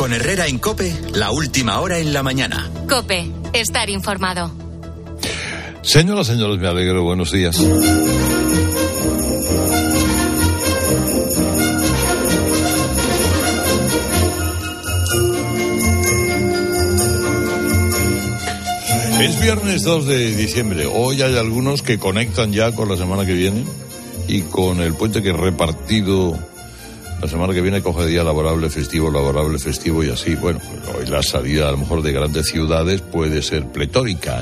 Con Herrera en COPE, la última hora en la mañana. COPE, estar informado. Señoras, señores, me alegro. Buenos días. Es viernes 2 de diciembre. Hoy hay algunos que conectan ya con la semana que viene y con el puente que repartido la semana que viene coge día laborable, festivo y así. Bueno, hoy la salida a lo mejor de grandes ciudades puede ser pletórica,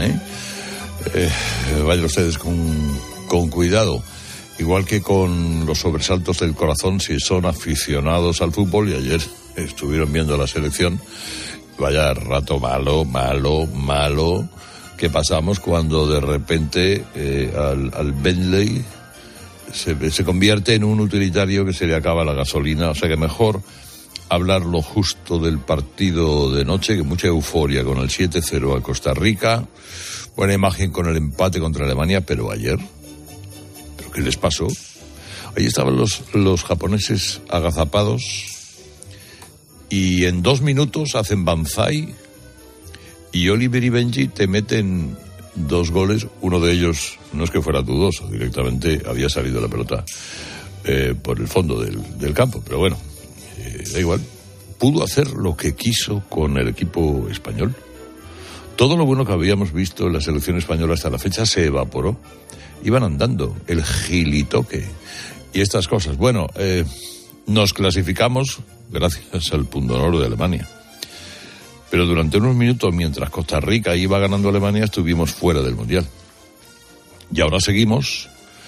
vayan ustedes con cuidado. Igual que con los sobresaltos del corazón si son aficionados al fútbol, y ayer estuvieron viendo la selección. Vaya rato malo que pasamos cuando de repente al Bentley se convierte en un utilitario que se le acaba la gasolina. O sea que mejor hablar lo justo del partido de noche, que mucha euforia con el 7-0 a Costa Rica, buena imagen con el empate contra Alemania, pero ayer, ¿pero qué les pasó? Ahí estaban los japoneses agazapados y en 2 minutos hacen banzai y Oliver y Benji te meten 2 goles. Uno de ellos no es que fuera dudoso, directamente había salido la pelota por el fondo del campo, pero bueno, da igual. Pudo hacer lo que quiso con el equipo español. Todo lo bueno que habíamos visto en la selección española hasta la fecha se evaporó. Iban andando, el gilitoque y estas cosas. Bueno, nos clasificamos gracias al pundonor de Alemania. Pero durante unos minutos, mientras Costa Rica iba ganando a Alemania, estuvimos fuera del Mundial. Y ahora seguimos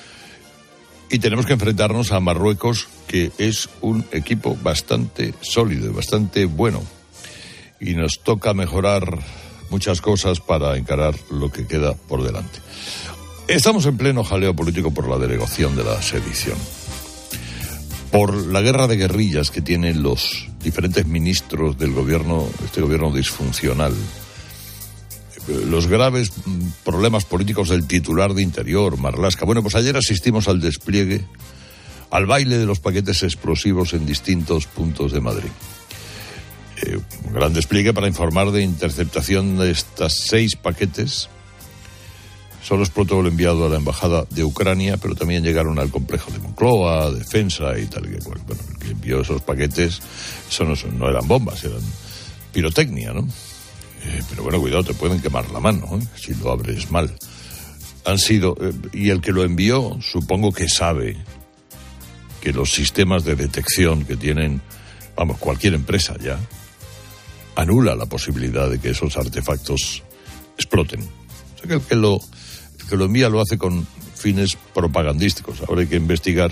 y tenemos que enfrentarnos a Marruecos, que es un equipo bastante sólido y bastante bueno. Y nos toca mejorar muchas cosas para encarar lo que queda por delante. Estamos en pleno jaleo político por la derogación de la sedición, por la guerra de guerrillas que tienen los diferentes ministros del gobierno, este gobierno disfuncional, los graves problemas políticos del titular de Interior, Marlaska. Bueno, pues ayer asistimos al despliegue, al baile de los paquetes explosivos en distintos puntos de Madrid. Un gran despliegue para informar de interceptación de estas 6 paquetes. Solo es protocolo enviado a la embajada de Ucrania, pero también llegaron al complejo de Moncloa, Defensa y tal que cual. Bueno, el que envió esos paquetes, eso no eran bombas, eran pirotecnia, ¿no? Pero bueno, cuidado, te pueden quemar la mano, si lo abres mal. Han sido, y el que lo envió, supongo que sabe que los sistemas de detección que tienen, vamos, cualquier empresa ya, anula la posibilidad de que esos artefactos exploten. O sea que el que lo envía lo hace con fines propagandísticos. Ahora hay que investigar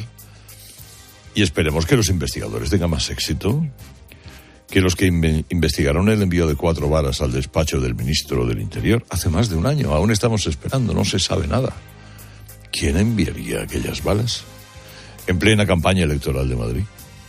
y esperemos que los investigadores tengan más éxito que los que investigaron el envío de 4 balas al despacho del ministro del Interior hace más de un año. Aún estamos esperando, no se sabe nada. ¿Quién enviaría aquellas balas en plena campaña electoral de Madrid?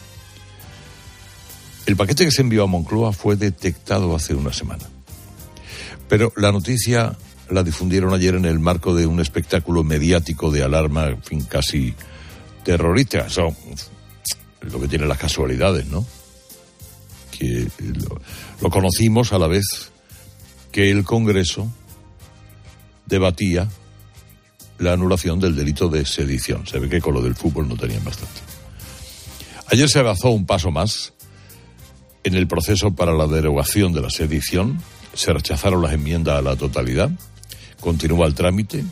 El paquete que se envió a Moncloa fue detectado hace una semana, pero la noticia la difundieron ayer en el marco de un espectáculo mediático de alarma, en fin, casi terrorista. Son lo que tienen las casualidades, ¿no? Que lo conocimos a la vez que el Congreso debatía la anulación del delito de sedición. Se ve que con lo del fútbol no tenían bastante. Ayer se avanzó un paso más en el proceso para la derogación de la sedición. Se rechazaron las enmiendas a la totalidad. Continúa el trámite,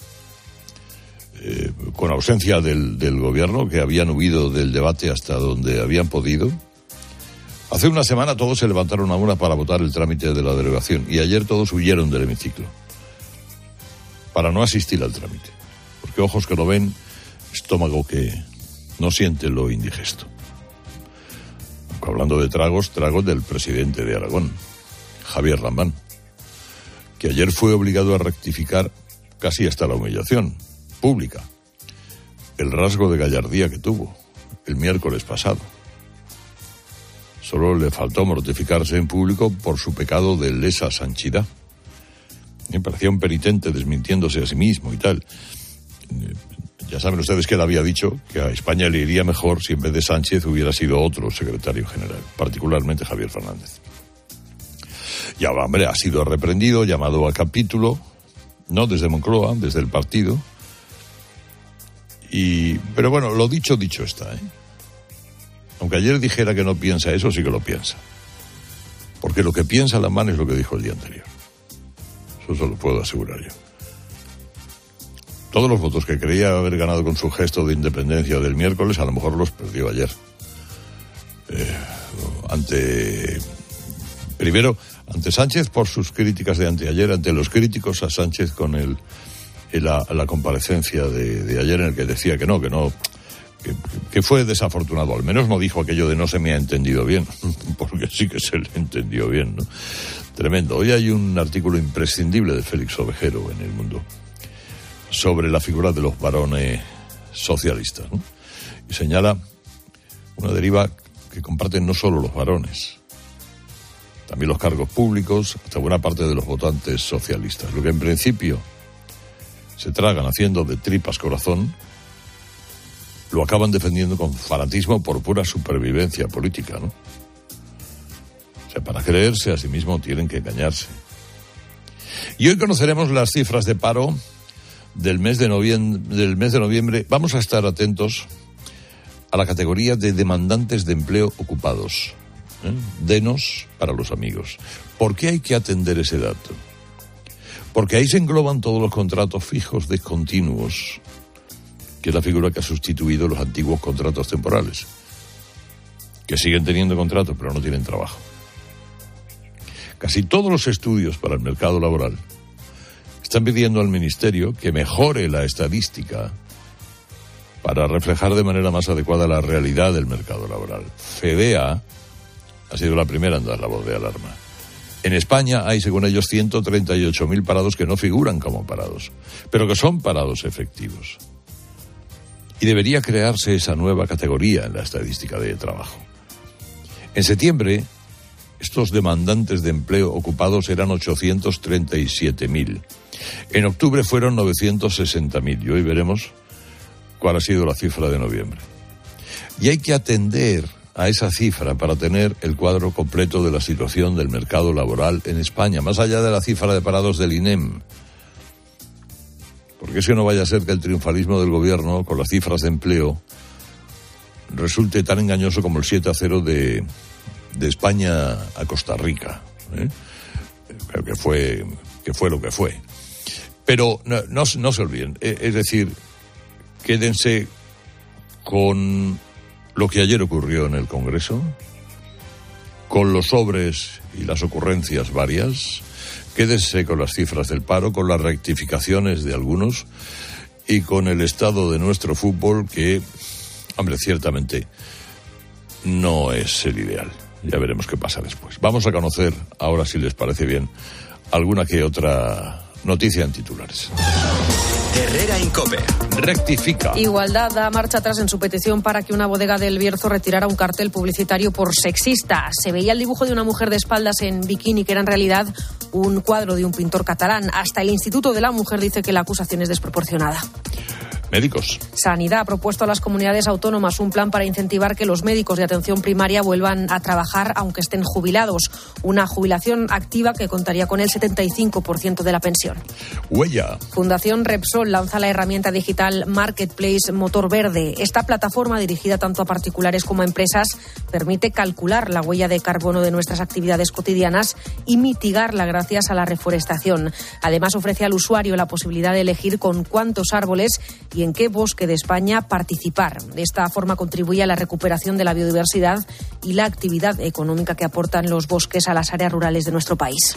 con ausencia del gobierno, que habían huido del debate hasta donde habían podido. Hace una semana todos se levantaron a una para votar el trámite de la derogación y ayer todos huyeron del hemiciclo para no asistir al trámite, porque ojos que lo ven, estómago que no siente lo indigesto. Aunque hablando de tragos del presidente de Aragón, Javier Lambán, que ayer fue obligado a rectificar casi hasta la humillación pública el rasgo de gallardía que tuvo el miércoles pasado. Solo le faltó mortificarse en público por su pecado de lesa sanchidad. Me parecía un penitente desmintiéndose a sí mismo y tal. Ya saben ustedes que él había dicho que a España le iría mejor si en vez de Sánchez hubiera sido otro secretario general, particularmente Javier Fernández. Y ahora, hombre, ha sido reprendido, llamado a capítulo, no desde Moncloa, desde el partido. Pero bueno, lo dicho está, ¿eh? Aunque ayer dijera que no piensa eso, sí que lo piensa. Porque lo que piensa Lamán es lo que dijo el día anterior. Eso se lo puedo asegurar yo. Todos los votos que creía haber ganado con su gesto de independencia del miércoles, a lo mejor los perdió ayer. Primero, ante Sánchez por sus críticas de anteayer, ante los críticos a Sánchez con la comparecencia de ayer en el que decía que fue desafortunado. Al menos no dijo aquello de no se me ha entendido bien, porque sí que se le entendió bien, ¿no? Tremendo. Hoy hay un artículo imprescindible de Félix Ovejero en El Mundo sobre la figura de los varones socialistas, ¿no? Y señala una deriva que comparten no solo los varones, también los cargos públicos, hasta buena parte de los votantes socialistas. Lo que en principio se tragan haciendo de tripas corazón, lo acaban defendiendo con fanatismo por pura supervivencia política, ¿no? O sea, para creerse a sí mismo tienen que engañarse. Y hoy conoceremos las cifras de paro del mes de noviembre. Vamos a estar atentos a la categoría de demandantes de empleo ocupados. Denos para los amigos. ¿Por qué hay que atender ese dato? Porque ahí se engloban todos los contratos fijos discontinuos, que es la figura que ha sustituido los antiguos contratos temporales, que siguen teniendo contratos pero no tienen trabajo. Casi todos los estudios para el mercado laboral están pidiendo al Ministerio que mejore la estadística para reflejar de manera más adecuada la realidad del mercado laboral. FEDEA ha sido la primera en dar la voz de alarma. En España hay, según ellos, 138.000 parados que no figuran como parados, pero que son parados efectivos. Y debería crearse esa nueva categoría en la estadística de trabajo. En septiembre, estos demandantes de empleo ocupados eran 837.000. En octubre fueron 960.000 y hoy veremos cuál ha sido la cifra de noviembre. Y hay que atender a esa cifra para tener el cuadro completo de la situación del mercado laboral en España, más allá de la cifra de parados del INEM. Porque es que no vaya a ser que el triunfalismo del gobierno con las cifras de empleo resulte tan engañoso como el 7-0 de España a Costa Rica, ¿eh? Creo que fue lo que fue. Pero no se olviden, es decir, quédense con lo que ayer ocurrió en el Congreso, con los sobres y las ocurrencias varias, quédense con las cifras del paro, con las rectificaciones de algunos y con el estado de nuestro fútbol que, hombre, ciertamente no es el ideal. Ya veremos qué pasa después. Vamos a conocer, ahora si les parece bien, alguna que otra noticia en titulares. Herrera Incope. Rectifica. Igualdad da marcha atrás en su petición para que una bodega del Bierzo retirara un cartel publicitario por sexista. Se veía el dibujo de una mujer de espaldas en bikini que era en realidad un cuadro de un pintor catalán. Hasta el Instituto de la Mujer dice que la acusación es desproporcionada. Médicos. Sanidad ha propuesto a las comunidades autónomas un plan para incentivar que los médicos de atención primaria vuelvan a trabajar aunque estén jubilados. Una jubilación activa que contaría con el 75% de la pensión. Huella. Fundación Repsol lanza la herramienta digital Marketplace Motor Verde. Esta plataforma, dirigida tanto a particulares como a empresas, permite calcular la huella de carbono de nuestras actividades cotidianas y mitigarla gracias a la reforestación. Además, ofrece al usuario la posibilidad de elegir con cuántos árboles y en qué bosque de España participar. De esta forma contribuye a la recuperación de la biodiversidad y la actividad económica que aportan los bosques a las áreas rurales de nuestro país.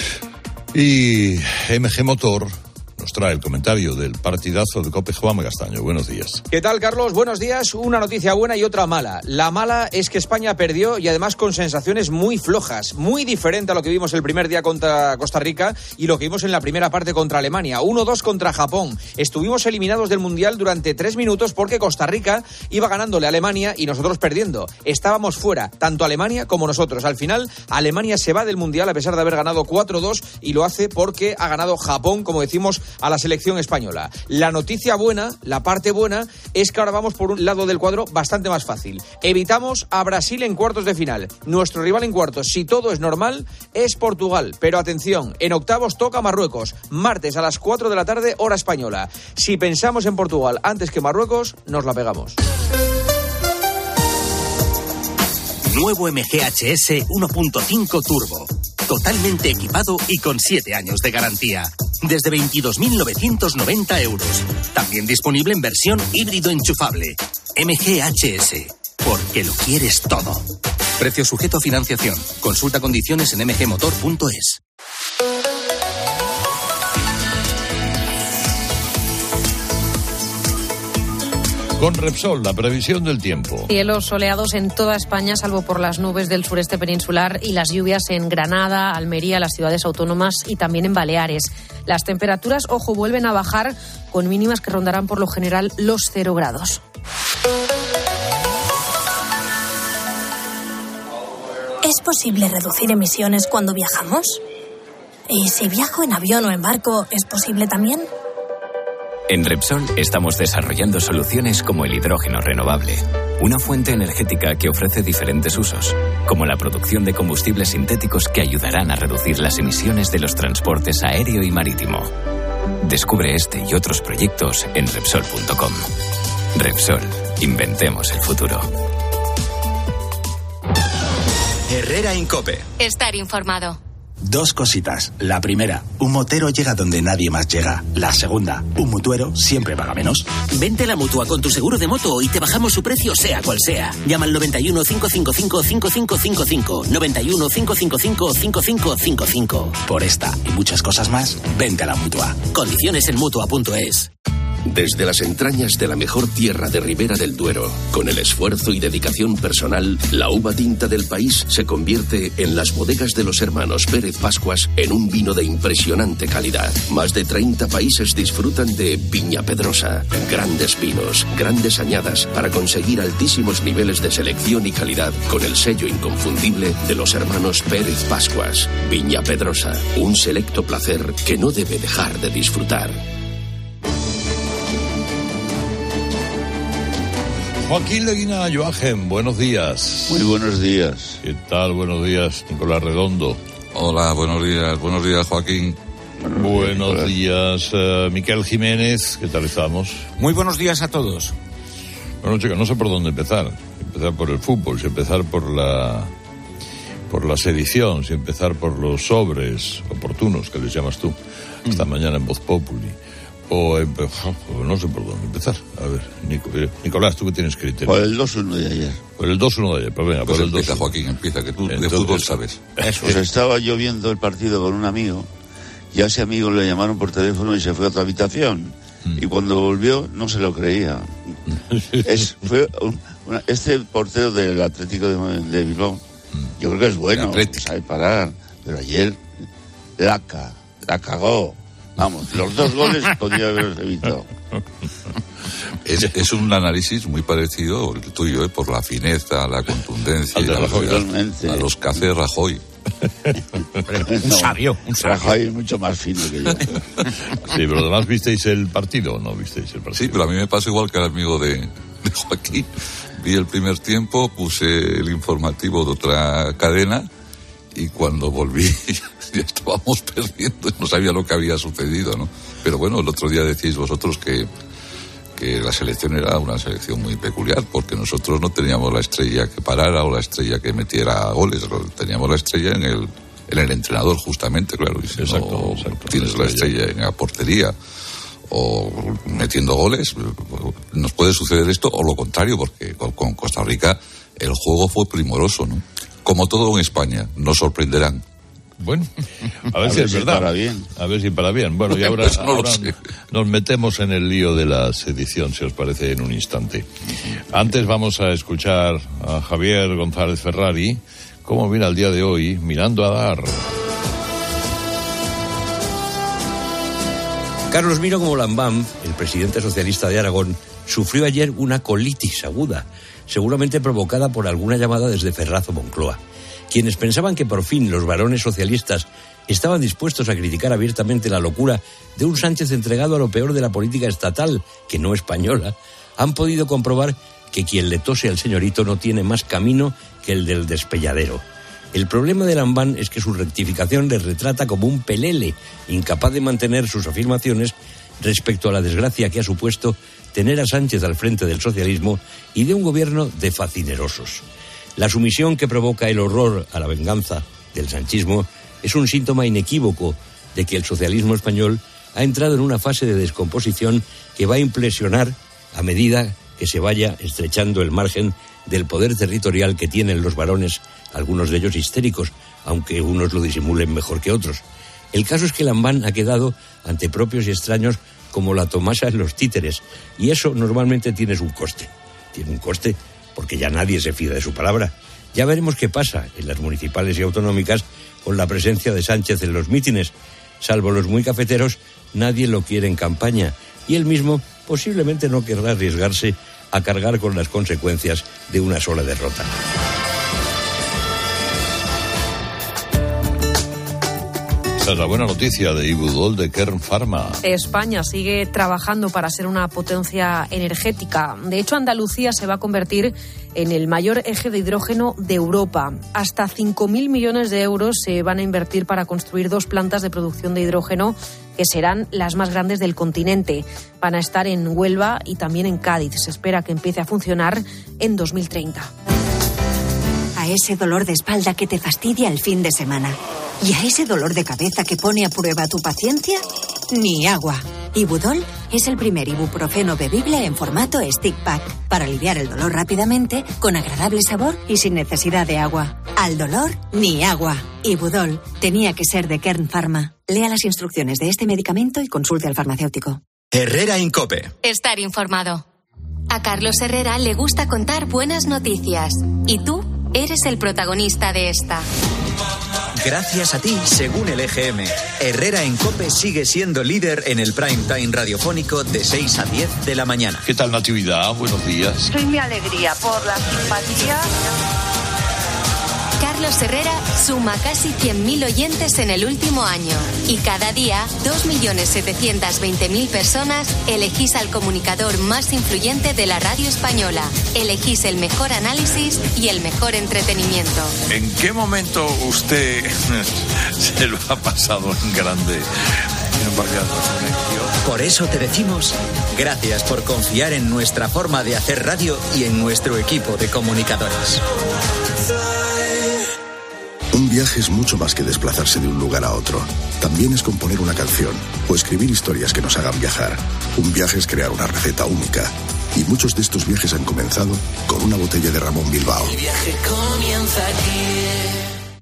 Y MG Motor nos trae el comentario del partidazo de COPE. Juanma Castaño, buenos días. ¿Qué tal, Carlos? Buenos días. Una noticia buena y otra mala. La mala es que España perdió y además con sensaciones muy flojas, muy diferente a lo que vimos el primer día contra Costa Rica y lo que vimos en la primera parte contra Alemania. 1-2 contra Japón. Estuvimos eliminados del Mundial durante 3 minutos porque Costa Rica iba ganándole a Alemania y nosotros perdiendo. Estábamos fuera, tanto Alemania como nosotros. Al final, Alemania se va del Mundial a pesar de haber ganado 4-2 y lo hace porque ha ganado Japón, como decimos, a la selección española. La noticia buena, la parte buena, es que ahora vamos por un lado del cuadro bastante más fácil. Evitamos a Brasil en cuartos de final. Nuestro rival en cuartos, si todo es normal, es Portugal. Pero atención, en octavos toca Marruecos, martes a las 4 de la tarde, hora española. Si pensamos en Portugal antes que Marruecos, nos la pegamos. Nuevo MGHS 1.5 Turbo. Totalmente equipado y con 7 años de garantía. Desde 22.990 euros. También disponible en versión híbrido enchufable. MGHS. Porque lo quieres todo. Precio sujeto a financiación. Consulta condiciones en mgmotor.es. Con Repsol, la previsión del tiempo. Cielos soleados en toda España, salvo por las nubes del sureste peninsular y las lluvias en Granada, Almería, las ciudades autónomas y también en Baleares. Las temperaturas, ojo, vuelven a bajar con mínimas que rondarán por lo general los 0 grados. ¿Es posible reducir emisiones cuando viajamos? ¿Y si viajo en avión o en barco, es posible también? En Repsol estamos desarrollando soluciones como el hidrógeno renovable, una fuente energética que ofrece diferentes usos, como la producción de combustibles sintéticos que ayudarán a reducir las emisiones de los transportes aéreo y marítimo. Descubre este y otros proyectos en Repsol.com. Repsol, inventemos el futuro. Herrera Incope. Estar informado. 2 cositas. La primera, un motero llega donde nadie más llega. La segunda, un mutuero siempre paga menos. Vente a la Mutua con tu seguro de moto y te bajamos su precio sea cual sea. Llama al 91 555 5555. 91 555 5555. Por esta y muchas cosas más, vente a la Mutua. Condiciones en Mutua.es. Desde las entrañas de la mejor tierra de Ribera del Duero, con el esfuerzo y dedicación personal, la uva tinta del país se convierte en las bodegas de los hermanos Pérez Pascuas en un vino de impresionante calidad. Más de 30 países disfrutan de Viña Pedrosa. Grandes vinos, grandes añadas para conseguir altísimos niveles de selección y calidad con el sello inconfundible de los hermanos Pérez Pascuas. Viña Pedrosa, un selecto placer que no debe dejar de disfrutar. Joaquín Leguina Joachim, buenos días. Muy buenos días. ¿Qué tal? Buenos días, Nicolás Redondo. Hola, buenos días, Joaquín. Buenos días, Miquel Jiménez, ¿qué tal estamos? Muy buenos días a todos. Bueno, chicos, no sé por dónde empezar. Empezar por el fútbol, si empezar por la sedición, si empezar por los sobres oportunos, que les llamas tú, esta mañana en Voz Populi. No sé por dónde empezar. A ver, Nicolás, ¿tú qué tienes criterio? Por el 2-1 de ayer. Por el 2-1 de ayer, pues venga, pues por el 2-1. Empieza, Joaquín, empieza, que tú de fútbol sabes. Eso. Pues estaba yo viendo el partido con un amigo, y a ese amigo le llamaron por teléfono y se fue a otra habitación. Y cuando volvió, no se lo creía. Este portero del Atlético de Bilbao, yo creo que es bueno, sabe parar, pero ayer la cagó. Vamos, los 2 goles podría haberlos evitado. Es un análisis muy parecido al tuyo, por la fineza, la contundencia, a los que hace Rajoy. Un sabio. Rajoy es mucho más fino que yo. Sí, pero además visteis el partido, ¿o no visteis el partido? Sí, pero a mí me pasa igual que al amigo de Joaquín. Vi el primer tiempo, puse el informativo de otra cadena y cuando volví ya estábamos perdiendo, no sabía lo que había sucedido, ¿no? Pero bueno, el otro día decíais vosotros que la selección era una selección muy peculiar, porque nosotros no teníamos la estrella que parara o la estrella que metiera goles, teníamos la estrella en el entrenador, justamente, claro. Y si exacto. Tienes la estrella en la portería o metiendo goles, nos puede suceder esto o lo contrario, porque con Costa Rica el juego fue primoroso, ¿no? Como todo en España, nos sorprenderán. Bueno, a ver si es verdad. Para bien. A ver si para bien. Bueno, y ahora, ahora nos metemos en el lío de la sedición, si os parece, en un instante. Antes vamos a escuchar a Javier González Ferrari, cómo viene al día de hoy, mirando a dar. Carlos Miro como Lambán, el presidente socialista de Aragón, sufrió ayer una colitis aguda, seguramente provocada por alguna llamada desde Ferraz o Moncloa. Quienes pensaban que por fin los varones socialistas estaban dispuestos a criticar abiertamente la locura de un Sánchez entregado a lo peor de la política estatal, que no española, han podido comprobar que quien le tose al señorito no tiene más camino que el del despelladero. El problema de Lambán es que su rectificación le retrata como un pelele, incapaz de mantener sus afirmaciones respecto a la desgracia que ha supuesto tener a Sánchez al frente del socialismo y de un gobierno de facinerosos. La sumisión que provoca el horror a la venganza del sanchismo es un síntoma inequívoco de que el socialismo español ha entrado en una fase de descomposición que va a implosionar a medida que se vaya estrechando el margen del poder territorial que tienen los varones, algunos de ellos histéricos, aunque unos lo disimulen mejor que otros. El caso es que Lambán ha quedado ante propios y extraños como la Tomasa en los títeres, y eso normalmente tiene un coste. Tiene un coste porque ya nadie se fía de su palabra. Ya veremos qué pasa en las municipales y autonómicas con la presencia de Sánchez en los mítines. Salvo los muy cafeteros, nadie lo quiere en campaña, y él mismo posiblemente no querrá arriesgarse a cargar con las consecuencias de una sola derrota. Esta es la buena noticia de Ibudol de Kern Pharma. España sigue trabajando para ser una potencia energética. De hecho, Andalucía se va a convertir en el mayor eje de hidrógeno de Europa. Hasta 5.000 millones de euros se van a invertir para construir 2 plantas de producción de hidrógeno que serán las más grandes del continente. Van a estar en Huelva y también en Cádiz. Se espera que empiece a funcionar en 2030. A ese dolor de espalda que te fastidia el fin de semana. ¿Y a ese dolor de cabeza que pone a prueba tu paciencia? Ni agua. Ibudol es el primer ibuprofeno bebible en formato stick pack para aliviar el dolor rápidamente, con agradable sabor y sin necesidad de agua. Al dolor, ni agua. Ibudol tenía que ser de Kern Pharma. Lea las instrucciones de este medicamento y consulte al farmacéutico. Herrera Incope. Estar informado. A Carlos Herrera le gusta contar buenas noticias. ¿Y tú? Eres el protagonista de esta. Gracias a ti, según el EGM, Herrera en COPE sigue siendo líder en el prime time radiofónico de 6 a 10 de la mañana. ¿Qué tal, Natividad? Buenos días. Soy mi alegría por la simpatía. Carlos Herrera suma casi 100.000 oyentes en el último año. Y cada día, 2.720.000 personas elegís al comunicador más influyente de la radio española. Elegís el mejor análisis y el mejor entretenimiento. ¿En qué momento usted se lo ha pasado en grande? Por eso te decimos gracias por confiar en nuestra forma de hacer radio y en nuestro equipo de comunicadores. Un viaje es mucho más que desplazarse de un lugar a otro. También es componer una canción o escribir historias que nos hagan viajar. Un viaje es crear una receta única. Y muchos de estos viajes han comenzado con una botella de Ramón Bilbao. El viaje comienza aquí.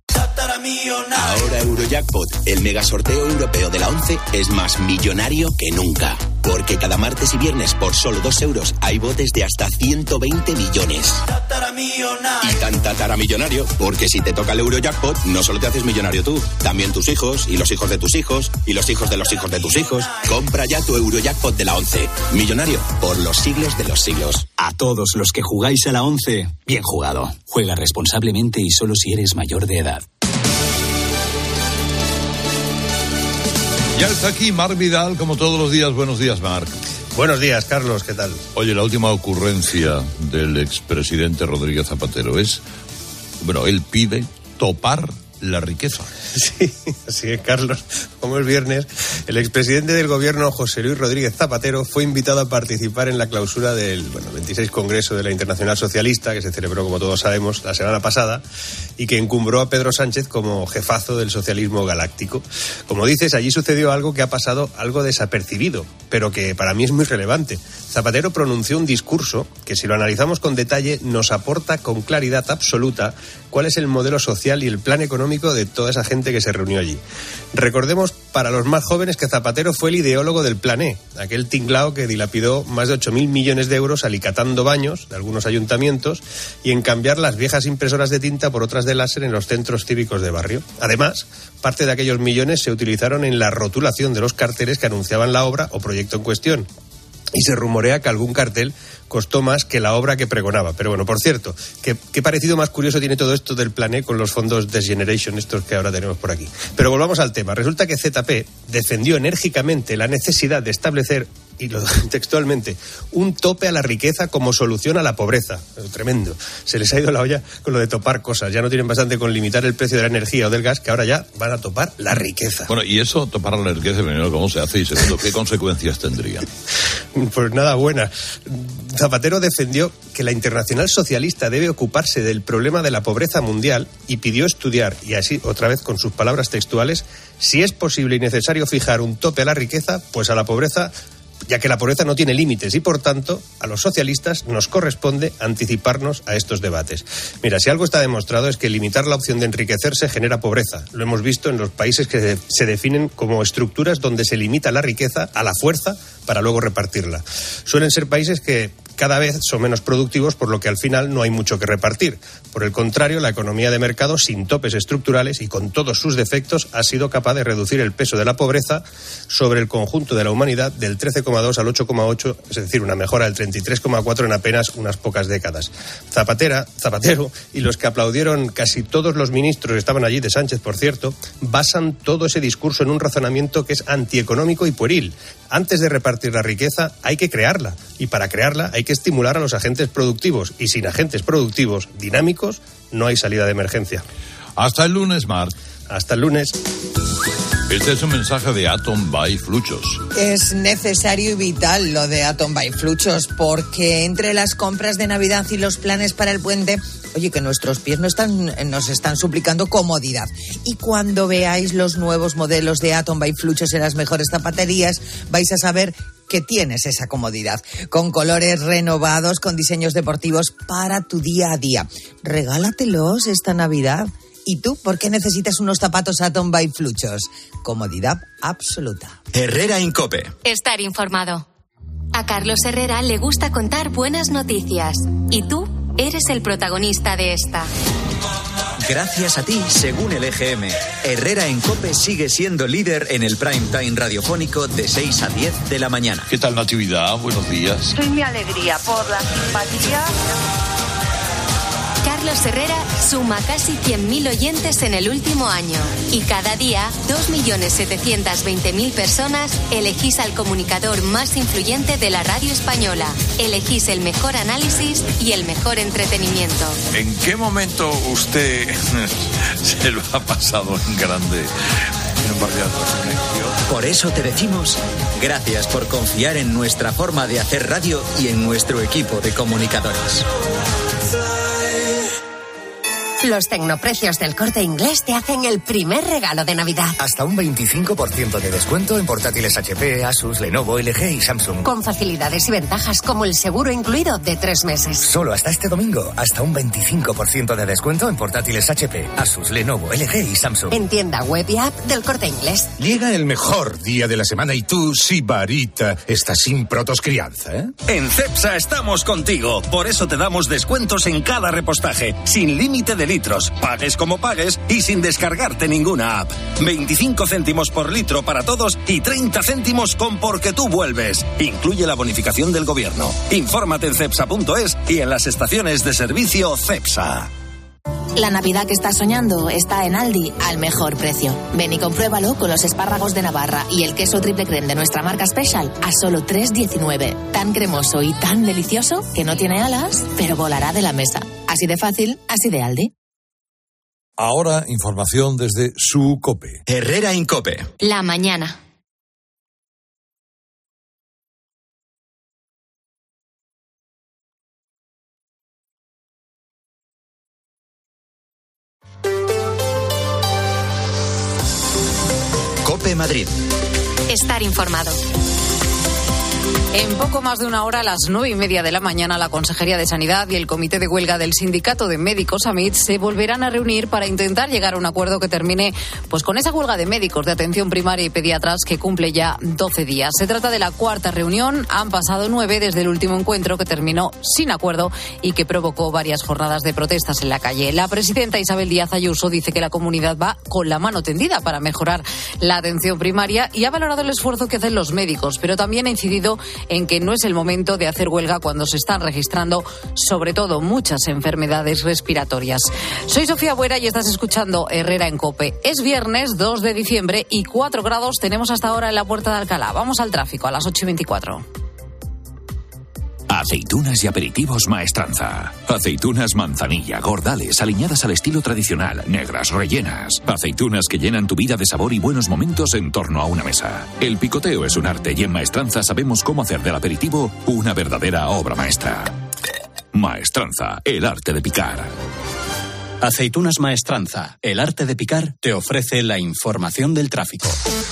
Ahora Eurojackpot, el mega sorteo europeo de la 11, es más millonario que nunca. Porque cada martes y viernes por solo 2 euros hay botes de hasta 120 millones. Y tan tataramillonario, porque si te toca el Eurojackpot, no solo te haces millonario tú, también tus hijos, y los hijos de tus hijos, y los hijos de los hijos de tus hijos. Compra ya tu Eurojackpot de la 11. Millonario por los siglos de los siglos. A todos los que jugáis a la 11, bien jugado. Juega responsablemente y solo si eres mayor de edad. Ya está aquí Marc Vidal, como todos los días. Buenos días, Marc. Buenos días, Carlos, ¿qué tal? Oye, la última ocurrencia del expresidente Rodríguez Zapatero es, bueno, él pide topar la riqueza. Sí, así es, Carlos. Como es viernes, el expresidente del gobierno, José Luis Rodríguez Zapatero, fue invitado a participar en la clausura del 26 Congreso de la Internacional Socialista, que se celebró, como todos sabemos, la semana pasada, y que encumbró a Pedro Sánchez como jefazo del socialismo galáctico. Como dices, allí sucedió algo que ha pasado algo desapercibido, pero que para mí es muy relevante. Zapatero pronunció un discurso que, si lo analizamos con detalle, nos aporta con claridad absoluta cuál es el modelo social y el plan económico de toda esa gente que se reunió allí. Recordemos, para los más jóvenes, que Zapatero fue el ideólogo del Plan E, aquel tinglao que dilapidó más de 8.000 millones de euros alicatando baños de algunos ayuntamientos y en cambiar las viejas impresoras de tinta por otras de láser en los centros cívicos de barrio. Además, parte de aquellos millones se utilizaron en la rotulación de los carteles que anunciaban la obra o proyecto en cuestión. y se rumorea que algún cartel costó más que la obra que pregonaba. Pero bueno, por cierto, ¿qué parecido más curioso tiene todo esto del Plan E con los fondos Next Generation, estos que ahora tenemos por aquí? Pero volvamos al tema. Resulta que ZP defendió enérgicamente la necesidad de establecer, y lo textualmente, un tope a la riqueza como solución a la pobreza. Tremendo. Se les ha ido la olla con lo de topar cosas. Ya no tienen bastante con limitar el precio de la energía o del gas, que ahora ya van a topar la riqueza. Bueno, y eso, topar la riqueza, primero, ¿cómo se hace? Y segundo, ¿qué consecuencias tendría? Pues nada buena. Zapatero defendió que la Internacional Socialista debe ocuparse del problema de la pobreza mundial y pidió estudiar, y así otra vez con sus palabras textuales, si es posible y necesario fijar un tope a la riqueza, pues a la pobreza, ya que la pobreza no tiene límites y, por tanto, a los socialistas nos corresponde anticiparnos a estos debates. Mira, si algo está demostrado es que limitar la opción de enriquecerse genera pobreza. Lo hemos visto en los países que se definen como estructuras donde se limita la riqueza a la fuerza para luego repartirla. Suelen ser países que cada vez son menos productivos, por lo que al final no hay mucho que repartir. Por el contrario, la economía de mercado, sin topes estructurales y con todos sus defectos, ha sido capaz de reducir el peso de la pobreza sobre el conjunto de la humanidad del 13,2 al 8,8, es decir, una mejora del 33,4 en apenas unas pocas décadas. Zapatero y los que aplaudieron casi todos los ministros que estaban allí, de Sánchez, por cierto, basan todo ese discurso en un razonamiento que es antieconómico y pueril. Antes de repartir la riqueza hay que crearla, y para crearla hay que estimular a los agentes productivos, y sin agentes productivos dinámicos no hay salida de emergencia. Hasta el lunes, Marc. Hasta el lunes. Este es un mensaje de Atom by Fluchos. Es necesario y vital lo de Atom by Fluchos, porque entre las compras de Navidad y los planes para el puente, oye, que nuestros pies nos están suplicando comodidad. Y cuando veáis los nuevos modelos de Atom by Fluchos en las mejores zapaterías, vais a saber que tienes esa comodidad, con colores renovados, con diseños deportivos para tu día a día. Regálatelos esta Navidad. ¿Y tú por qué necesitas unos zapatos Atom by Fluchos? Comodidad absoluta. Herrera Incope. Estar informado. A Carlos Herrera le gusta contar buenas noticias. Y tú eres el protagonista de esta. Gracias a ti, según el EGM, Herrera en COPE sigue siendo líder en el prime time radiofónico de 6 a 10 de la mañana. ¿Qué tal, Natividad? Buenos días. Soy mi alegría por la simpatía. Carlos Herrera suma casi 100.000 oyentes en el último año. Y cada día, 2.720.000 personas elegís al comunicador más influyente de la radio española. Elegís el mejor análisis y el mejor entretenimiento. ¿En qué momento usted se lo ha pasado en grande? Por eso te decimos gracias por confiar en nuestra forma de hacer radio y en nuestro equipo de comunicadores. Los tecnoprecios del Corte Inglés te hacen el primer regalo de Navidad. Hasta un 25% de descuento en portátiles HP, Asus, Lenovo, LG y Samsung. Con facilidades y ventajas como el seguro incluido de 3 meses. Solo hasta este domingo. Hasta un 25% de descuento en portátiles HP, Asus, Lenovo, LG y Samsung. En tienda web y app del Corte Inglés. Llega el mejor día de la semana y tú, Sibarita, estás sin protoscrianza, ¿eh? En Cepsa estamos contigo. Por eso te damos descuentos en cada repostaje, sin límite de litros, pagues como pagues y sin descargarte ninguna app. 25 céntimos por litro para todos y 30 céntimos con Porque tú vuelves. Incluye la bonificación del gobierno. Infórmate en cepsa.es y en las estaciones de servicio Cepsa. La Navidad que estás soñando está en Aldi al mejor precio. Ven y compruébalo con los espárragos de Navarra y el queso triple creme de nuestra marca Special a solo 3,19. Tan cremoso y tan delicioso que no tiene alas, pero volará de la mesa. Así de fácil, así de Aldi. Ahora, información desde su COPE. Herrera Incope. La mañana. COPE Madrid. Estar informado. En poco más de una hora, a las 9:30 de la mañana, la Consejería de Sanidad y el Comité de Huelga del Sindicato de Médicos AMIT se volverán a reunir para intentar llegar a un acuerdo que termine pues con esa huelga de médicos de atención primaria y pediatras que cumple ya 12 días. Se trata de la cuarta reunión. Han pasado 9 desde el último encuentro que terminó sin acuerdo y que provocó varias jornadas de protestas en la calle. La presidenta Isabel Díaz Ayuso dice que la comunidad va con la mano tendida para mejorar la atención primaria y ha valorado el esfuerzo que hacen los médicos, pero también ha incidido insistiendo en que no es el momento de hacer huelga cuando se están registrando, sobre todo, muchas enfermedades respiratorias. Soy Sofía Buera y estás escuchando Herrera en COPE. Es viernes 2 de diciembre y 4 grados tenemos hasta ahora en la Puerta de Alcalá. Vamos al tráfico a las 8:24. Aceitunas y aperitivos Maestranza. Aceitunas manzanilla, gordales, aliñadas al estilo tradicional, negras, rellenas. Aceitunas que llenan tu vida de sabor y buenos momentos en torno a una mesa. El picoteo es un arte y en Maestranza sabemos cómo hacer del aperitivo una verdadera obra maestra. Maestranza, el arte de picar. Aceitunas Maestranza, el arte de picar, te ofrece la información del tráfico.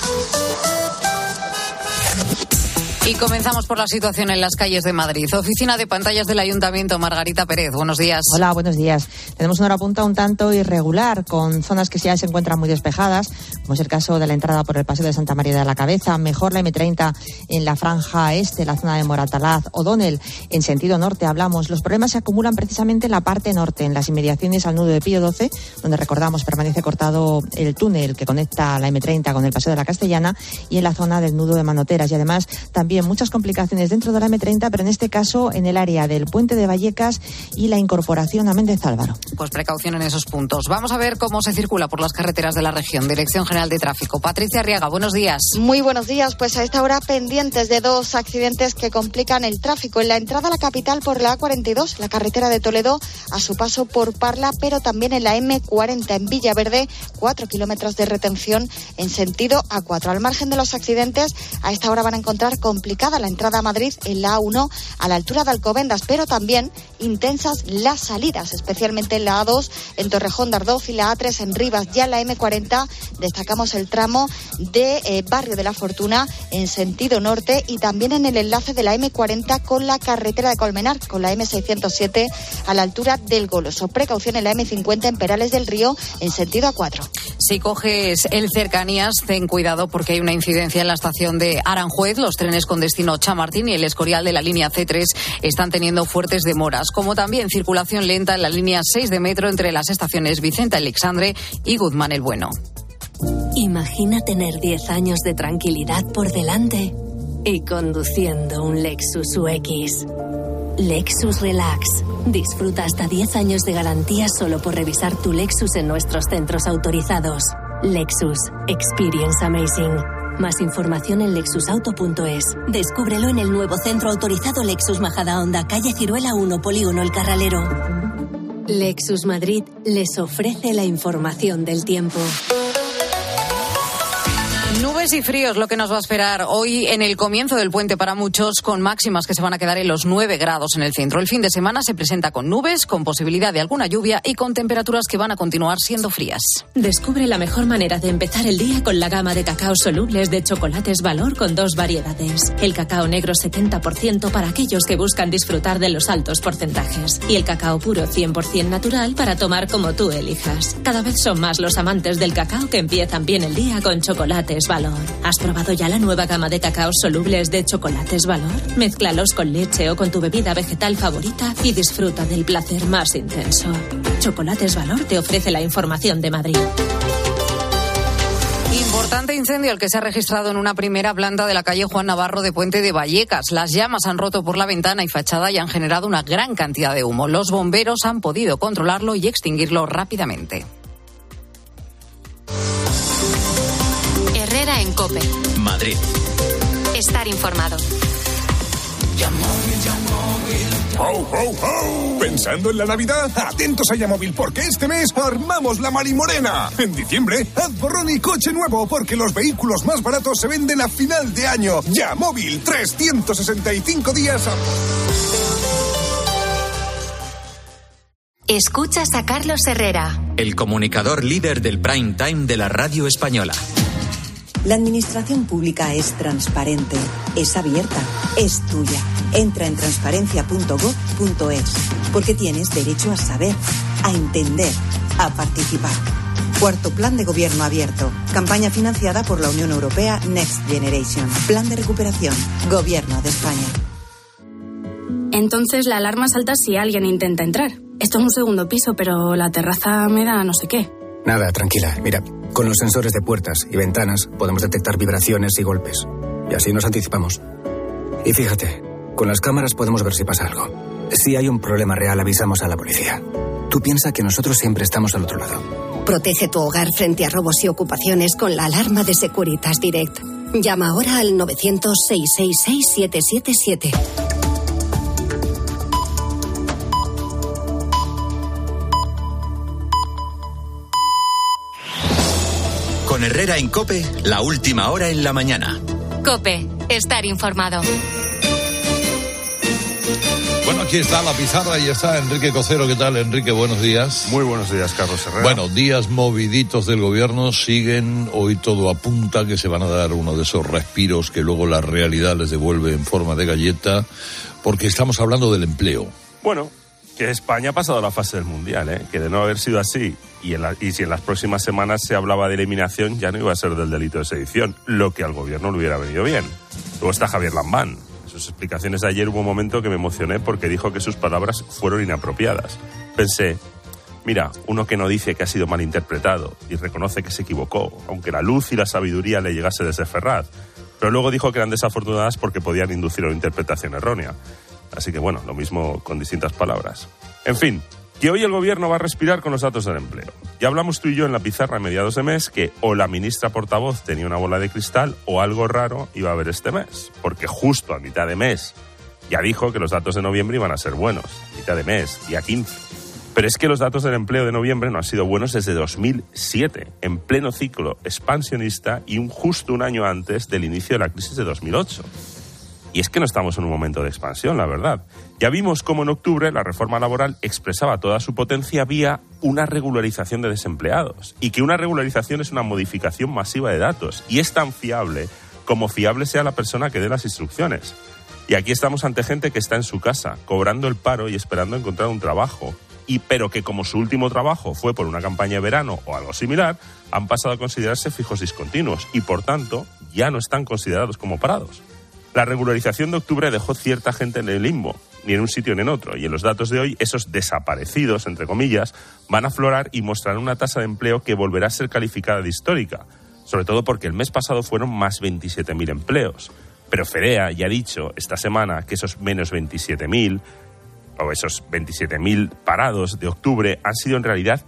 Y comenzamos por la situación en las calles de Madrid. Oficina de pantallas del Ayuntamiento, Margarita Pérez. Buenos días. Hola, buenos días. Tenemos una hora punta un tanto irregular, con zonas que ya se encuentran muy despejadas, como es el caso de la entrada por el Paseo de Santa María de la Cabeza, mejor la M30 en la franja este, la zona de Moratalaz, O'Donnell, en sentido norte hablamos. Los problemas se acumulan precisamente en la parte norte, en las inmediaciones al nudo de Pío XII, donde recordamos permanece cortado el túnel que conecta la M30 con el Paseo de la Castellana, y en la zona del nudo de Manoteras. Y además también muchas complicaciones dentro de la M30, pero en este caso en el área del Puente de Vallecas y la incorporación a Méndez Álvaro. Pues precaución en esos puntos. Vamos a ver cómo se circula por las carreteras de la región. Dirección General de Tráfico. Patricia Arriaga, buenos días. Muy buenos días. Pues a esta hora pendientes de dos accidentes que complican el tráfico. En la entrada a la capital por la A42, la carretera de Toledo, a su paso por Parla, pero también en la M40 en Villaverde, 4 kilómetros de retención en sentido A4. Al margen de los accidentes, a esta hora van a encontrar complicada la entrada a Madrid en la A1 a la altura de Alcobendas, pero también intensas las salidas, especialmente en la A2 en Torrejón de Ardoz y la A3 en Rivas. Ya en la M40 destacamos el tramo de Barrio de la Fortuna en sentido norte y también en el enlace de la M40 con la carretera de Colmenar, con la M607 a la altura del Goloso. Precaución en la M50 en Perales del Río en sentido A4. Si coges el Cercanías, ten cuidado porque hay una incidencia en la estación de Aranjuez. Los trenes con destino Chamartín y el Escorial de la línea C3 están teniendo fuertes demoras, como también circulación lenta en la línea 6 de metro entre las estaciones Vicente Alexandre y Guzmán el Bueno. Imagina tener 10 años de tranquilidad por delante y conduciendo un Lexus UX. Lexus Relax. Disfruta hasta 10 años de garantía solo por revisar tu Lexus en nuestros centros autorizados. Lexus. Experience Amazing. Más información en lexusauto.es. Descúbrelo en el nuevo centro autorizado Lexus Majadahonda, calle Ciruela 1, Polígono El Carralero. Lexus Madrid les ofrece la información del tiempo. Nubes y fríos lo que nos va a esperar hoy en el comienzo del puente para muchos, con máximas que se van a quedar en los 9 grados en el centro. El fin de semana se presenta con nubes, con posibilidad de alguna lluvia y con temperaturas que van a continuar siendo frías. Descubre la mejor manera de empezar el día con la gama de cacaos solubles de Chocolates Valor con 2 variedades. El cacao negro 70% para aquellos que buscan disfrutar de los altos porcentajes. Y el cacao puro 100% natural para tomar como tú elijas. Cada vez son más los amantes del cacao que empiezan bien el día con Chocolates Valor. ¿Has probado ya la nueva gama de cacaos solubles de Chocolates Valor? Mézclalos con leche o con tu bebida vegetal favorita y disfruta del placer más intenso. Chocolates Valor te ofrece la información de Madrid. Importante incendio el que se ha registrado en una primera planta de la calle Juan Navarro de Puente de Vallecas. Las llamas han roto por la ventana y fachada y han generado una gran cantidad de humo. Los bomberos han podido controlarlo y extinguirlo rápidamente. Herrera en COPE. Madrid. Estar informado. ¡Ho, ho, ho! ¿Pensando en la Navidad? Atentos a Yamóvil, porque este mes armamos la marimorena. En diciembre, haz borrón y coche nuevo, porque los vehículos más baratos se venden a final de año. Yamóvil, 365 días a... Escuchas a Carlos Herrera, el comunicador líder del prime time de la radio española. La administración pública es transparente, es abierta, es tuya. Entra en transparencia.gov.es, porque tienes derecho a saber, a entender, a participar. Cuarto Plan de Gobierno Abierto. Campaña financiada por la Unión Europea Next Generation. Plan de recuperación. Gobierno de España. Entonces la alarma salta si alguien intenta entrar. Esto es un segundo piso, pero la terraza me da no sé qué. Nada, tranquila. Mira, con los sensores de puertas y ventanas podemos detectar vibraciones y golpes. Y así nos anticipamos. Y fíjate, con las cámaras podemos ver si pasa algo. Si hay un problema real, avisamos a la policía. Tú piensa que nosotros siempre estamos al otro lado. Protege tu hogar frente a robos y ocupaciones con la alarma de Securitas Direct. Llama ahora al 900-666-777. Con Herrera en COPE, la última hora en la mañana. COPE, estar informado. Bueno, aquí está la pizarra y está Enrique Cocero. ¿Qué tal, Enrique? Buenos días. Muy buenos días, Carlos Herrera. Bueno, días moviditos del gobierno siguen. Hoy todo apunta que se van a dar uno de esos respiros que luego la realidad les devuelve en forma de galleta, porque estamos hablando del empleo. Bueno, que España ha pasado la fase del Mundial, que de no haber sido así, y si en las próximas semanas se hablaba de eliminación, ya no iba a ser del delito de sedición, lo que al gobierno le hubiera venido bien. Luego está Javier Lambán. Sus explicaciones de ayer hubo un momento que me emocioné porque dijo que sus palabras fueron inapropiadas. Pensé, mira, uno que no dice que ha sido malinterpretado y reconoce que se equivocó, aunque la luz y la sabiduría le llegase desde Ferraz. Pero luego dijo que eran desafortunadas porque podían inducir a una interpretación errónea. Así que bueno, lo mismo con distintas palabras. En fin, que hoy el gobierno va a respirar con los datos del empleo. Ya hablamos tú y yo en la pizarra a mediados de mes que o la ministra portavoz tenía una bola de cristal o algo raro iba a haber este mes. Porque justo a mitad de mes ya dijo que los datos de noviembre iban a ser buenos. Mitad de mes, día 15. Pero es que los datos del empleo de noviembre no han sido buenos desde 2007, en pleno ciclo expansionista y justo un año antes del inicio de la crisis de 2008. Y es que no estamos en un momento de expansión, la verdad. Ya vimos cómo en octubre la reforma laboral expresaba toda su potencia vía una regularización de desempleados. Y que una regularización es una modificación masiva de datos. Y es tan fiable como fiable sea la persona que dé las instrucciones. Y aquí estamos ante gente que está en su casa, cobrando el paro y esperando encontrar un trabajo. Pero que como su último trabajo fue por una campaña de verano o algo similar, han pasado a considerarse fijos discontinuos. Y por tanto, ya no están considerados como parados. La regularización de octubre dejó cierta gente en el limbo, ni en un sitio ni en otro, y en los datos de hoy esos desaparecidos, entre comillas, van a aflorar y mostrarán una tasa de empleo que volverá a ser calificada de histórica, sobre todo porque el mes pasado fueron más 27.000 empleos. Pero Fedea ya ha dicho esta semana que esos menos 27.000, o esos 27.000 parados de octubre, han sido en realidad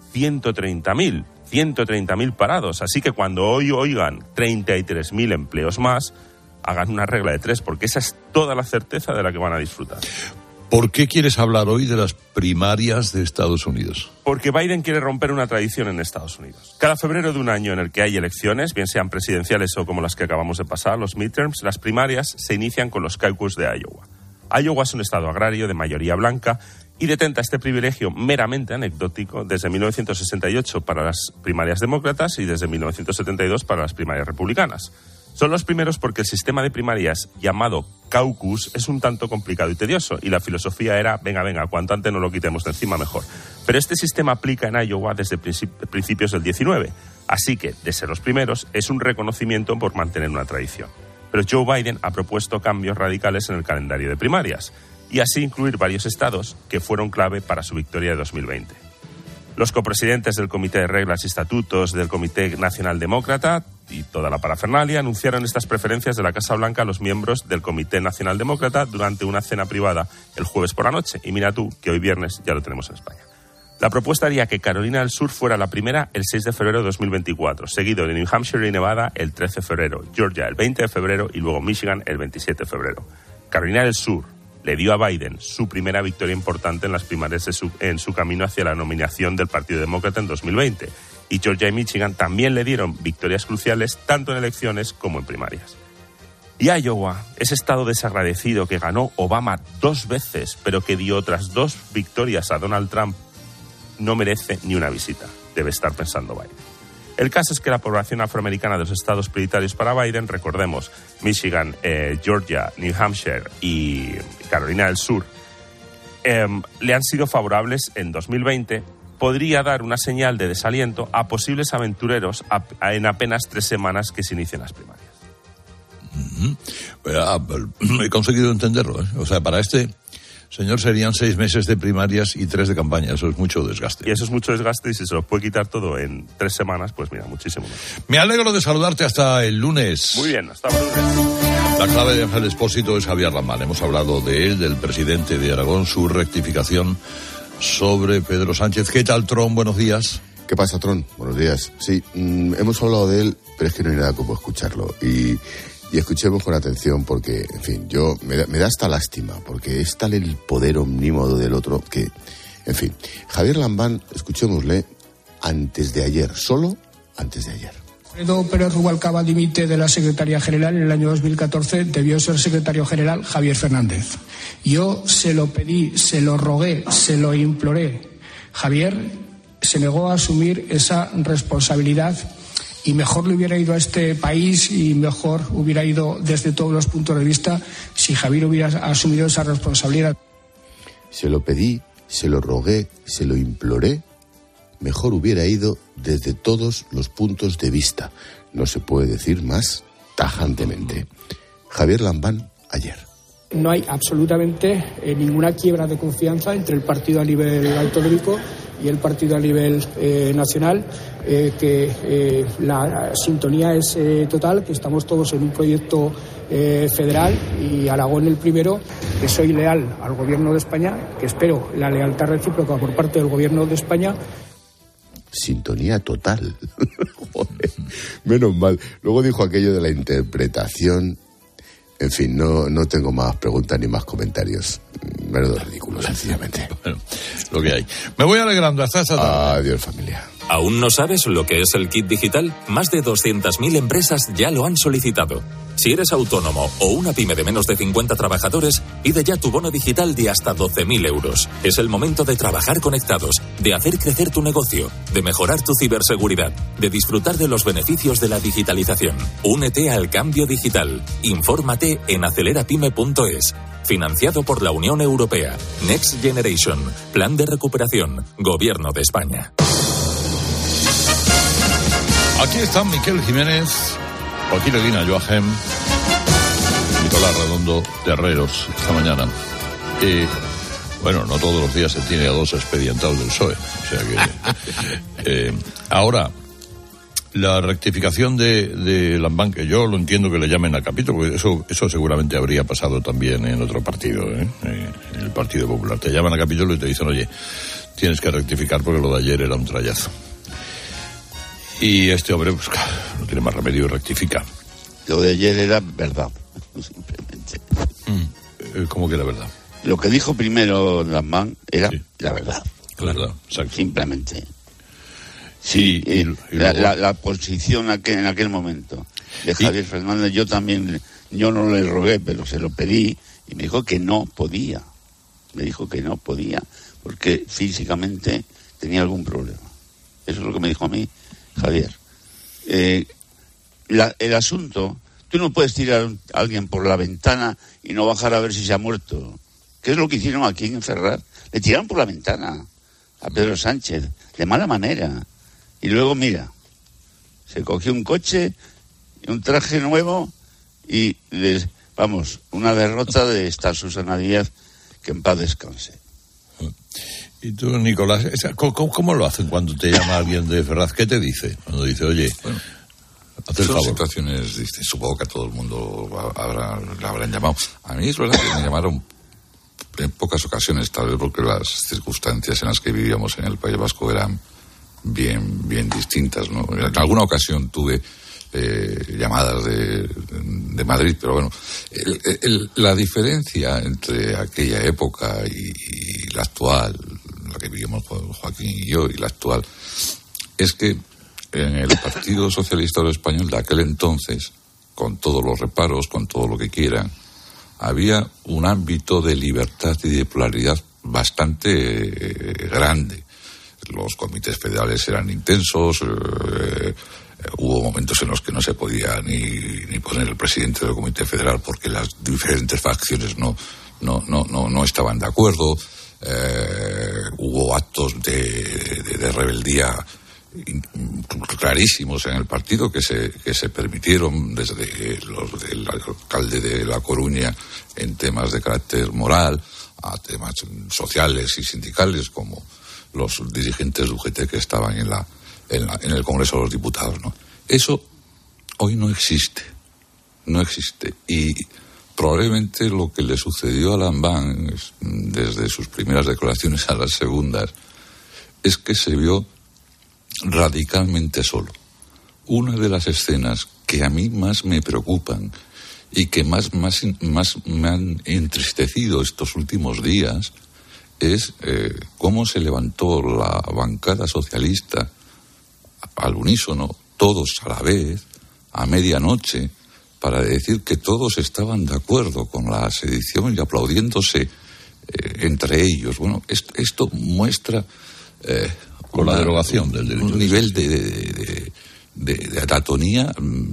130.000 parados, así que cuando hoy oigan 33.000 empleos más, hagan una regla de 3, porque esa es toda la certeza de la que van a disfrutar. ¿Por qué quieres hablar hoy de las primarias de Estados Unidos? Porque Biden quiere romper una tradición en Estados Unidos. Cada febrero de un año en el que hay elecciones, bien sean presidenciales o como las que acabamos de pasar, los midterms, las primarias se inician con los caucus de Iowa. Iowa es un estado agrario de mayoría blanca y detenta este privilegio meramente anecdótico desde 1968 para las primarias demócratas y desde 1972 para las primarias republicanas. Son los primeros porque el sistema de primarias llamado caucus es un tanto complicado y tedioso, y la filosofía era, venga, cuanto antes nos lo quitemos de encima mejor. Pero este sistema aplica en Iowa desde principios del 19, así que, de ser los primeros, es un reconocimiento por mantener una tradición. Pero Joe Biden ha propuesto cambios radicales en el calendario de primarias, y así incluir varios estados que fueron clave para su victoria de 2020. Los copresidentes del Comité de Reglas y Estatutos del Comité Nacional Demócrata y toda la parafernalia anunciaron estas preferencias de la Casa Blanca a los miembros del Comité Nacional Demócrata durante una cena privada el jueves por la noche. Y mira tú, que hoy viernes ya lo tenemos en España. La propuesta haría que Carolina del Sur fuera la primera el 6 de febrero de 2024, seguido de New Hampshire y Nevada el 13 de febrero, Georgia el 20 de febrero y luego Michigan el 27 de febrero. Carolina del Sur le dio a Biden su primera victoria importante en las primarias en su camino hacia la nominación del Partido Demócrata en 2020. Y Georgia y Michigan también le dieron victorias cruciales tanto en elecciones como en primarias. Y Iowa, ese estado desagradecido que ganó Obama 2 veces, pero que dio otras 2 victorias a Donald Trump, no merece ni una visita. Debe estar pensando Biden. El caso es que la población afroamericana de los estados prioritarios para Biden, recordemos, Michigan, Georgia, New Hampshire y Carolina del Sur, le han sido favorables en 2020, podría dar una señal de desaliento a posibles aventureros en apenas 3 semanas que se inicien las primarias. He conseguido entenderlo, ¿eh? O sea, para este señor serían 6 meses de primarias y 3 de campaña. Eso es mucho desgaste. Y eso es mucho desgaste, y si se lo puede quitar todo en 3 semanas, pues mira, muchísimo más. Me alegro de saludarte hasta el lunes. Muy bien, hasta el lunes. La clave de Ángel Expósito es Javier Lambán. Hemos hablado de él, del presidente de Aragón, su rectificación sobre Pedro Sánchez. ¿Qué tal, Tron? Buenos días. ¿Qué pasa, Tron? Buenos días. Sí, hemos hablado de él, pero es que no hay nada como escucharlo. Y escuchemos con atención porque, en fin, me da hasta lástima, porque es tal el poder omnímodo del otro que, en fin. Javier Lambán, escuchémosle antes de ayer, solo antes de ayer. Alfredo Pérez Rubalcaba dimite de la Secretaría General en el año 2014, debió ser secretario general Javier Fernández. Yo se lo pedí, se lo rogué, se lo imploré. Javier se negó a asumir esa responsabilidad y mejor le hubiera ido a este país y mejor hubiera ido desde todos los puntos de vista si Javier hubiera asumido esa responsabilidad. Se lo pedí, se lo rogué, se lo imploré. Mejor hubiera ido desde todos los puntos de vista. No se puede decir más tajantemente. Javier Lambán, ayer. No hay absolutamente ninguna quiebra de confianza entre el partido a nivel autonómico y el partido a nivel nacional, que la sintonía es total, que estamos todos en un proyecto federal y Aragón el primero, que soy leal al gobierno de España, que espero la lealtad recíproca por parte del gobierno de España. Sintonía total. Joder, menos mal. Luego dijo aquello de la interpretación. En fin, no tengo más preguntas ni más comentarios. Menudo ridículo, sencillamente. Bueno, lo que hay. Me voy alegrando hasta esta tarde. Adiós, familia. ¿Aún no sabes lo que es el kit digital? Más de 200.000 empresas ya lo han solicitado. Si eres autónomo o una pyme de menos de 50 trabajadores, pide ya tu bono digital de hasta 12.000 euros. Es el momento de trabajar conectados, de hacer crecer tu negocio, de mejorar tu ciberseguridad, de disfrutar de los beneficios de la digitalización. Únete al cambio digital. Infórmate en acelerapyme.es. Financiado por la Unión Europea. Next Generation. Plan de recuperación. Gobierno de España. Aquí están Miquel Jiménez, Joaquín Leguina, Joachim, Nicolás Redondo de Herreros esta mañana. Bueno, no todos los días se tiene a dos expedientados del PSOE. O sea que ahora, la rectificación de Lambán, que yo lo entiendo que le llamen a capítulo, porque eso seguramente habría pasado también en otro partido, en el Partido Popular. Te llaman a capítulo y te dicen, oye, tienes que rectificar porque lo de ayer era un trayazo. Y este hombre, pues, no tiene más remedio y rectifica. Lo de ayer era verdad, simplemente. ¿Cómo que era verdad? Lo que dijo primero Lambán era la verdad. La verdad, exacto. Simplemente. Sí, y la posición en aquel momento de Javier Fernández, yo no le rogué, pero se lo pedí y me dijo que no podía. Me dijo que no podía porque físicamente tenía algún problema. Eso es lo que me dijo a mí Javier. El asunto, tú no puedes tirar a alguien por la ventana y no bajar a ver si se ha muerto. ¿Qué es lo que hicieron aquí en Ferraz? Le tiraron por la ventana a Pedro Sánchez, de mala manera. Y luego, mira, se cogió un coche, un traje nuevo y, una derrota de esta Susana Díaz, que en paz descanse. Y tú, Nicolás, ¿cómo lo hacen cuando te llama alguien de Ferraz? ¿Qué te dice? Cuando dice, oye, haz el favor. Son situaciones, supongo que a todo el mundo le habrán llamado. A mí es verdad que me llamaron en pocas ocasiones, tal vez porque las circunstancias en las que vivíamos en el País Vasco eran bien distintas, ¿no? En alguna ocasión tuve llamadas de Madrid, pero bueno, la diferencia entre aquella época y la actual, la que vivimos Joaquín y yo, y la actual, es que en el Partido Socialista Obrero Español de aquel entonces, con todos los reparos, con todo lo que quieran, había un ámbito de libertad y de pluralidad bastante grande. Los comités federales eran intensos, hubo momentos en los que no se podía ni poner el presidente del comité federal porque las diferentes facciones no estaban de acuerdo. Hubo actos de rebeldía clarísimos en el partido que se permitieron desde los del alcalde de La Coruña en temas de carácter moral a temas sociales y sindicales como los dirigentes de UGT que estaban en el Congreso de los Diputados, ¿no? Eso hoy no existe. No existe. Y probablemente lo que le sucedió a Lambán, desde sus primeras declaraciones a las segundas, es que se vio radicalmente solo. Una de las escenas que a mí más me preocupan y que más me han entristecido estos últimos días es cómo se levantó la bancada socialista al unísono, todos a la vez, a medianoche, para decir que todos estaban de acuerdo con la sedición y aplaudiéndose entre ellos. Bueno, esto muestra con la derogación del derecho, un nivel de atatonía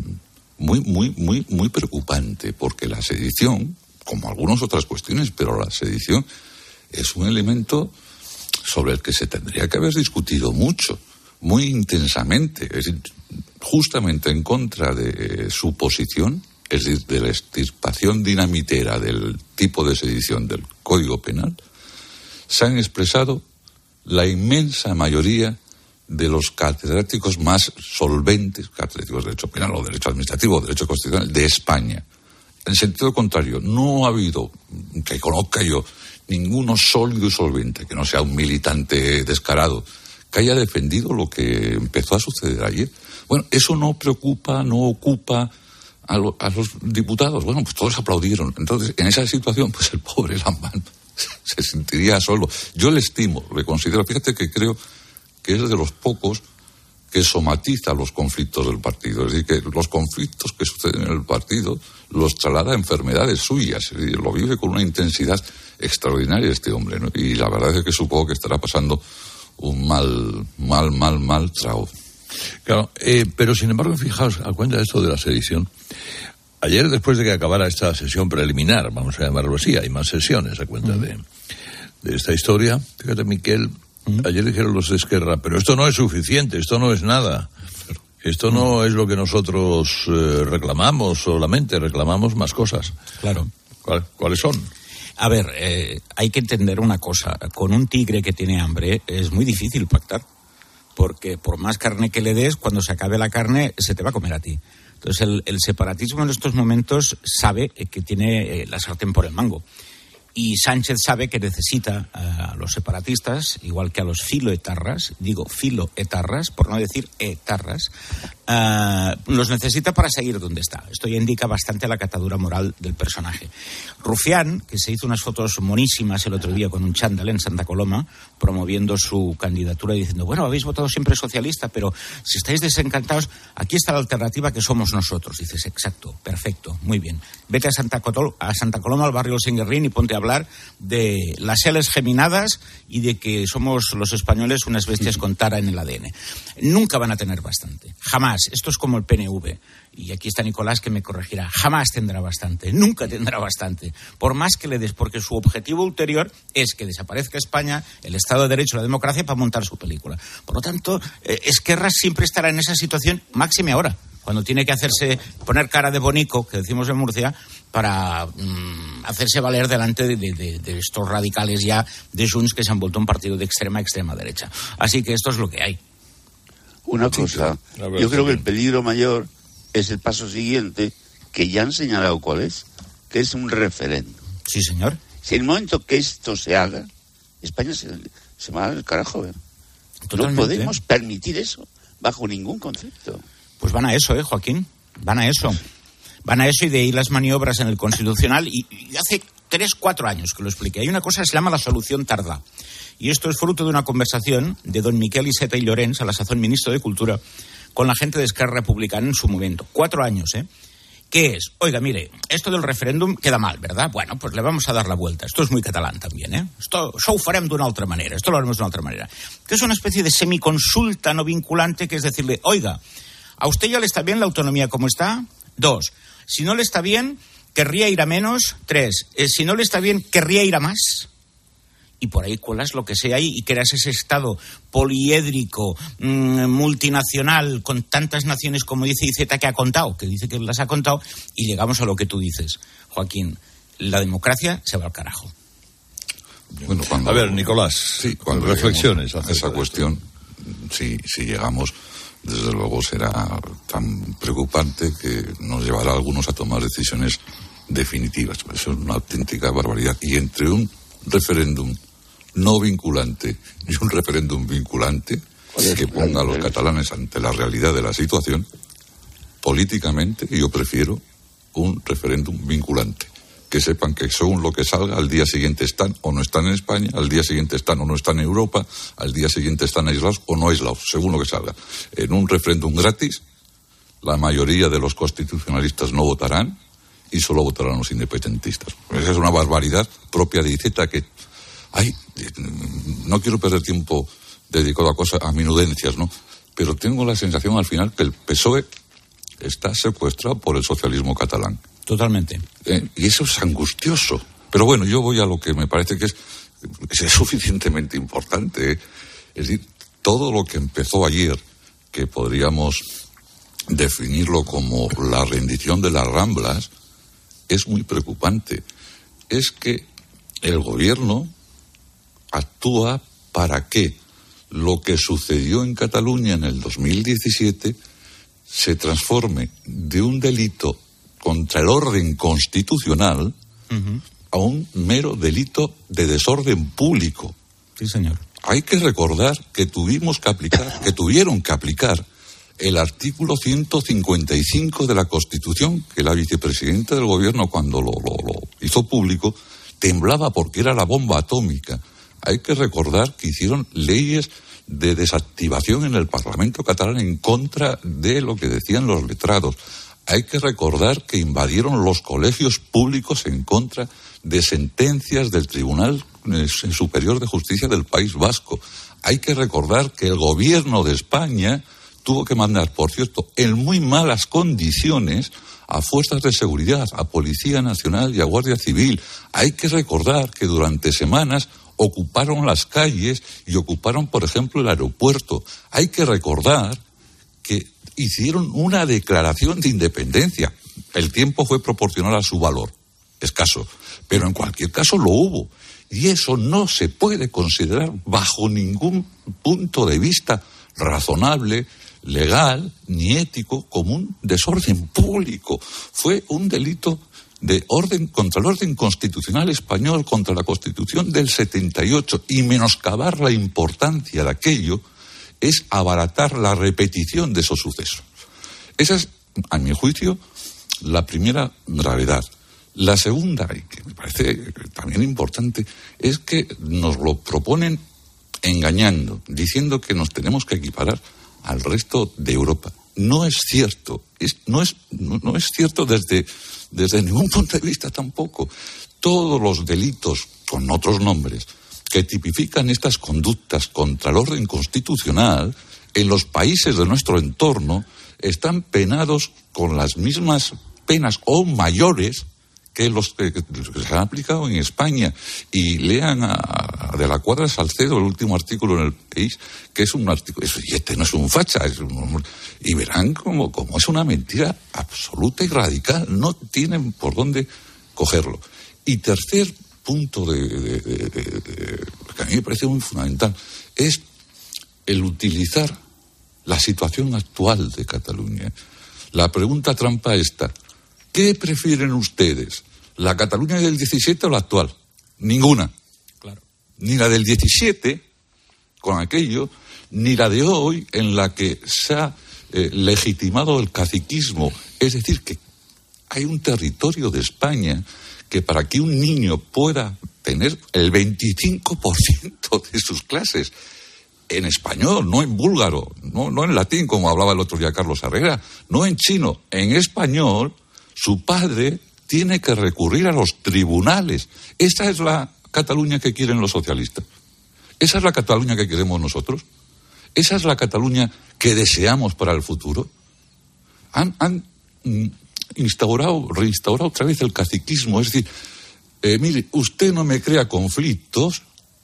muy preocupante, porque la sedición, como algunas otras cuestiones, pero la sedición es un elemento sobre el que se tendría que haber discutido mucho, muy intensamente, es decir, justamente en contra de su posición, es decir, de la extirpación dinamitera del tipo de sedición del Código Penal, se han expresado la inmensa mayoría de los catedráticos más solventes, catedráticos de Derecho Penal o Derecho Administrativo o Derecho Constitucional de España. En sentido contrario, no ha habido, que conozca yo, ninguno sólido y solvente, que no sea un militante descarado, que haya defendido lo que empezó a suceder ayer. Bueno, eso no preocupa, no ocupa a los diputados. Bueno, pues todos aplaudieron. Entonces, en esa situación, pues el pobre Lambán se sentiría solo. Yo le estimo, le considero, fíjate que creo que es de los pocos que somatiza los conflictos del partido. Es decir, que los conflictos que suceden en el partido los traslada a enfermedades suyas. Es decir, lo vive con una intensidad extraordinaria este hombre, ¿no? Y la verdad es que supongo que estará pasando un mal trago. Claro, pero sin embargo, fijaos, a cuenta de esto de la sedición, ayer, después de que acabara esta sesión preliminar, vamos a llamarlo así, hay más sesiones a cuenta de esta historia, fíjate, Miquel, ayer dijeron los de Esquerra, pero esto no es suficiente, esto no es nada, esto no es lo que nosotros reclamamos solamente, reclamamos más cosas. Claro. ¿Cuáles son? A ver, hay que entender una cosa, con un tigre que tiene hambre es muy difícil pactar, porque por más carne que le des, cuando se acabe la carne, se te va a comer a ti. Entonces el separatismo en estos momentos sabe que tiene la sartén por el mango. Y Sánchez sabe que necesita a los separatistas, igual que a los filoetarras, digo filoetarras, por no decir etarras, los necesita para seguir donde está. Esto ya indica bastante la catadura moral del personaje. Rufián, que se hizo unas fotos monísimas el otro día con un chándal en Santa Coloma, promoviendo su candidatura, diciendo, bueno, habéis votado siempre socialista, pero si estáis desencantados, aquí está la alternativa que somos nosotros. Dices, exacto, perfecto, muy bien. Vete a Santa Coloma, al barrio Senguerrín, y ponte a hablar de las Ls geminadas y de que somos los españoles unas bestias con tara en el ADN. Nunca van a tener bastante, jamás. Esto es como el PNV, y aquí está Nicolás que me corregirá, jamás tendrá bastante, nunca tendrá bastante, por más que le des, porque su objetivo ulterior es que desaparezca España, el Estado de Derecho y la democracia para montar su película. Por lo tanto, Esquerra siempre estará en esa situación, máxime ahora, cuando tiene que poner cara de bonico, que decimos en Murcia, para hacerse valer delante de estos radicales ya de Junts que se han vuelto un partido de extrema derecha. Así que esto es lo que hay. Una cosa, yo creo que el peligro mayor es el paso siguiente, que ya han señalado cuál es, que es un referéndum. Sí, señor. Si en el momento que esto se haga, España se va al carajo. Totalmente. No podemos permitir eso, bajo ningún concepto. Pues van a eso, Joaquín, van a eso. Van a eso, y de ahí las maniobras en el Constitucional, y hace 3-4 años que lo expliqué. Hay una cosa que se llama la solución tardá. Y esto es fruto de una conversación de don Miquel Iceta y Llorens, a la sazón ministro de Cultura, con la gente de Esquerra Republicana en su momento. 4 años, ¿Qué es? Oiga, mire, esto del referéndum queda mal, ¿verdad? Bueno, pues le vamos a dar la vuelta. Esto es muy catalán también, Esto ho farem d'una altra manera, esto lo haremos de una otra manera. Que es una especie de semiconsulta no vinculante, que es decirle, oiga, ¿a usted ya le está bien la autonomía como está? 2. Si no le está bien, ¿querría ir a menos? 3. Si no le está bien, ¿querría ir a más? Y por ahí cuelas lo que sea ahí y creas ese Estado poliédrico, multinacional, con tantas naciones como dice Iceta que ha contado, que dice que las ha contado, y llegamos a lo que tú dices, Joaquín, la democracia se va al carajo. Bueno, a ver, Nicolás, sí, cuando reflexiones a esa cuestión, si llegamos, desde luego será tan preocupante que nos llevará a algunos a tomar decisiones definitivas. Eso es una auténtica barbaridad. Y entre un referéndum no vinculante y un referéndum vinculante que ponga a los catalanes ante la realidad de la situación, políticamente yo prefiero un referéndum vinculante. Que sepan que según lo que salga, al día siguiente están o no están en España, al día siguiente están o no están en Europa, al día siguiente están aislados o no aislados, según lo que salga. En un referéndum gratis, la mayoría de los constitucionalistas no votarán y solo votarán los independentistas. Esa es una barbaridad propia de Iceta que... no quiero perder tiempo dedicado a minudencias, ¿no? Pero tengo la sensación al final que el PSOE está secuestrado por el socialismo catalán. Totalmente. Y eso es angustioso. Pero bueno, yo voy a lo que me parece que es suficientemente importante. Es decir, todo lo que empezó ayer, que podríamos definirlo como la rendición de las Ramblas, es muy preocupante. Es que el gobierno actúa para que lo que sucedió en Cataluña en el 2017 se transforme de un delito contra el orden constitucional a un mero delito de desorden público. Sí, señor. Hay que recordar que tuvieron que aplicar el artículo 155 de la Constitución, que la vicepresidenta del gobierno, cuando lo hizo público, temblaba porque era la bomba atómica. Hay que recordar que hicieron leyes de desactivación en el Parlamento catalán en contra de lo que decían los letrados. Hay que recordar que invadieron los colegios públicos en contra de sentencias del Tribunal Superior de Justicia del País Vasco. Hay que recordar que el gobierno de España tuvo que mandar, por cierto, en muy malas condiciones, a fuerzas de seguridad, a Policía Nacional y a Guardia Civil. Hay que recordar que durante semanas ocuparon las calles y ocuparon, por ejemplo, el aeropuerto. Hay que recordar que hicieron una declaración de independencia. El tiempo fue proporcional a su valor, escaso, pero en cualquier caso lo hubo. Y eso no se puede considerar bajo ningún punto de vista razonable, legal ni ético como un desorden público. Fue un delito de orden contra el orden constitucional español, contra la Constitución del 78, y menoscabar la importancia de aquello es abaratar la repetición de esos sucesos. Esa es, a mi juicio, la primera gravedad. La segunda, y que me parece también importante, es que nos lo proponen engañando, diciendo que nos tenemos que equiparar al resto de Europa. No es cierto, no es cierto desde ningún punto de vista tampoco. Todos los delitos, con otros nombres, que tipifican estas conductas contra el orden constitucional, en los países de nuestro entorno, están penados con las mismas penas o mayores que los que se han aplicado en España. Y lean a De la Cuadra Salcedo, el último artículo en El País, que es un artículo, y este no es un facha, y verán como es una mentira absoluta y radical. No tienen por dónde cogerlo. Y tercer punto que a mí me parece muy fundamental es el utilizar la situación actual de Cataluña. La pregunta trampa está: ¿qué prefieren ustedes? ¿La Cataluña del 17 o la actual? Ninguna. Claro. Ni la del 17, con aquello, ni la de hoy, en la que se ha legitimado el caciquismo. Es decir, que hay un territorio de España que para que un niño pueda tener el 25% de sus clases en español, no en búlgaro, no en latín, como hablaba el otro día Carlos Herrera, no en chino, en español, su padre tiene que recurrir a los tribunales. Esa es la Cataluña que quieren los socialistas. Esa es la Cataluña que queremos nosotros. Esa es la Cataluña que deseamos para el futuro. Han reinstaurado otra vez el caciquismo. Es decir, mire, usted no me crea conflictos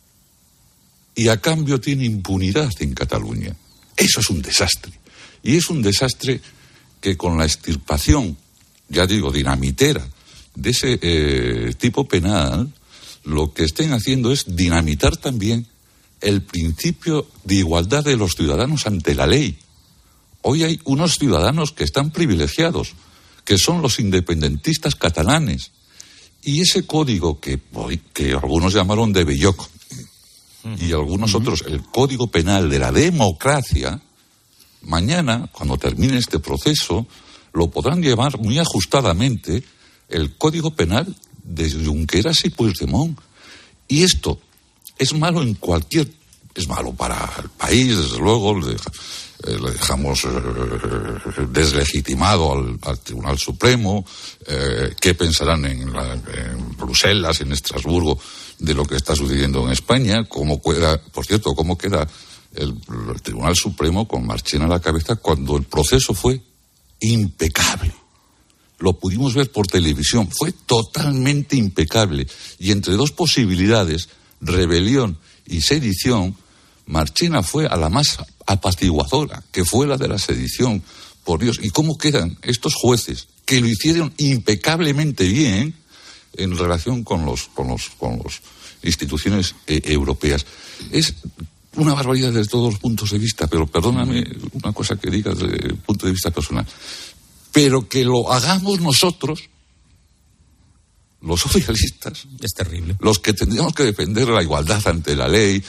y a cambio tiene impunidad en Cataluña. Eso es un desastre. Y es un desastre que con la extirpación, ya digo, dinamitera, de ese tipo penal, lo que estén haciendo es dinamitar también el principio de igualdad de los ciudadanos ante la ley. Hoy hay unos ciudadanos que están privilegiados, que son los independentistas catalanes. Y ese código que algunos llamaron de Belloc y algunos otros, el Código Penal de la democracia, mañana, cuando termine este proceso, lo podrán llevar muy ajustadamente el Código Penal de Junqueras y Puigdemont. Y esto es malo es malo para el país, desde luego, le dejamos deslegitimado al Tribunal Supremo. ¿Qué pensarán en Bruselas, en Estrasburgo, de lo que está sucediendo en España? ¿Cómo queda el Tribunal Supremo con Marchena a la cabeza cuando el proceso fue impecable? Lo pudimos ver por televisión, fue totalmente impecable. Y entre dos posibilidades, rebelión y sedición, Marchena fue a la más apaciguadora, que fue la de la sedición. Por Dios, ¿y cómo quedan estos jueces que lo hicieron impecablemente bien en relación con las instituciones europeas? Es una barbaridad desde todos los puntos de vista, pero perdóname una cosa que diga desde el punto de vista personal. Pero que lo hagamos nosotros, los socialistas, es terrible. Los que tendríamos que defender la igualdad ante la ley,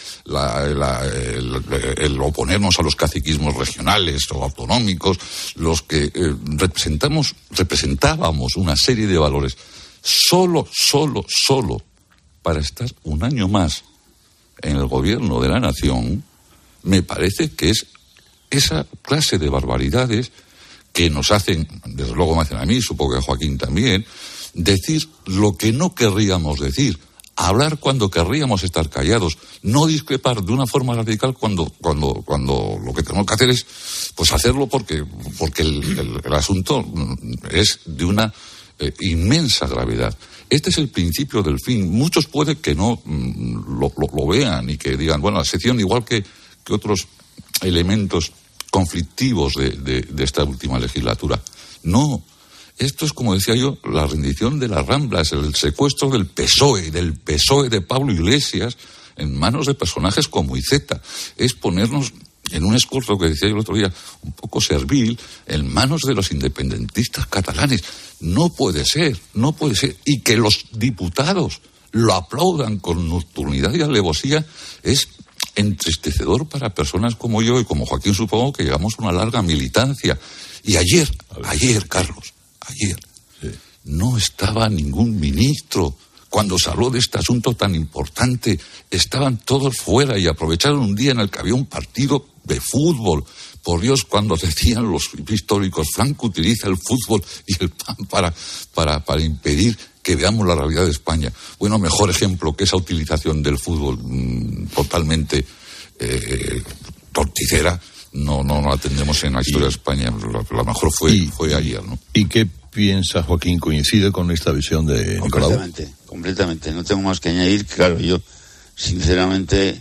el oponernos a los caciquismos regionales o autonómicos, los que representábamos una serie de valores, solo para estar un año más en el gobierno de la nación, me parece que es esa clase de barbaridades que nos hacen, desde luego me hacen a mí, supongo que a Joaquín también, decir lo que no querríamos decir, hablar cuando querríamos estar callados, no discrepar de una forma radical cuando lo que tenemos que hacer es pues hacerlo porque el asunto es de una inmensa gravedad. Este es el principio del fin. Muchos puede que no lo vean y que digan, bueno, la sección igual que otros elementos conflictivos de esta última legislatura. No. Esto es, como decía yo, la rendición de las Ramblas, el secuestro del PSOE de Pablo Iglesias, en manos de personajes como Iceta. Es ponernos en un escorzo que decía yo el otro día, un poco servil, en manos de los independentistas catalanes. No puede ser. Y que los diputados lo aplaudan con nocturnidad y alevosía es entristecedor para personas como yo y como Joaquín, supongo que llevamos una larga militancia. Y ayer, Carlos, no estaba ningún ministro. Cuando se habló de este asunto tan importante, estaban todos fuera y aprovecharon un día en el que había un partido de fútbol. Por Dios, cuando decían los históricos, Franco utiliza el fútbol y el PAN para impedir que veamos la realidad de España. Bueno, mejor ejemplo que esa utilización del fútbol totalmente torticera, no la tendremos en la historia de España. Lo mejor fue ayer, ¿no? ¿Y qué piensa Joaquín? ¿Coincide con esta visión de Nicolau? Completamente. No tengo más que añadir. Claro, yo sinceramente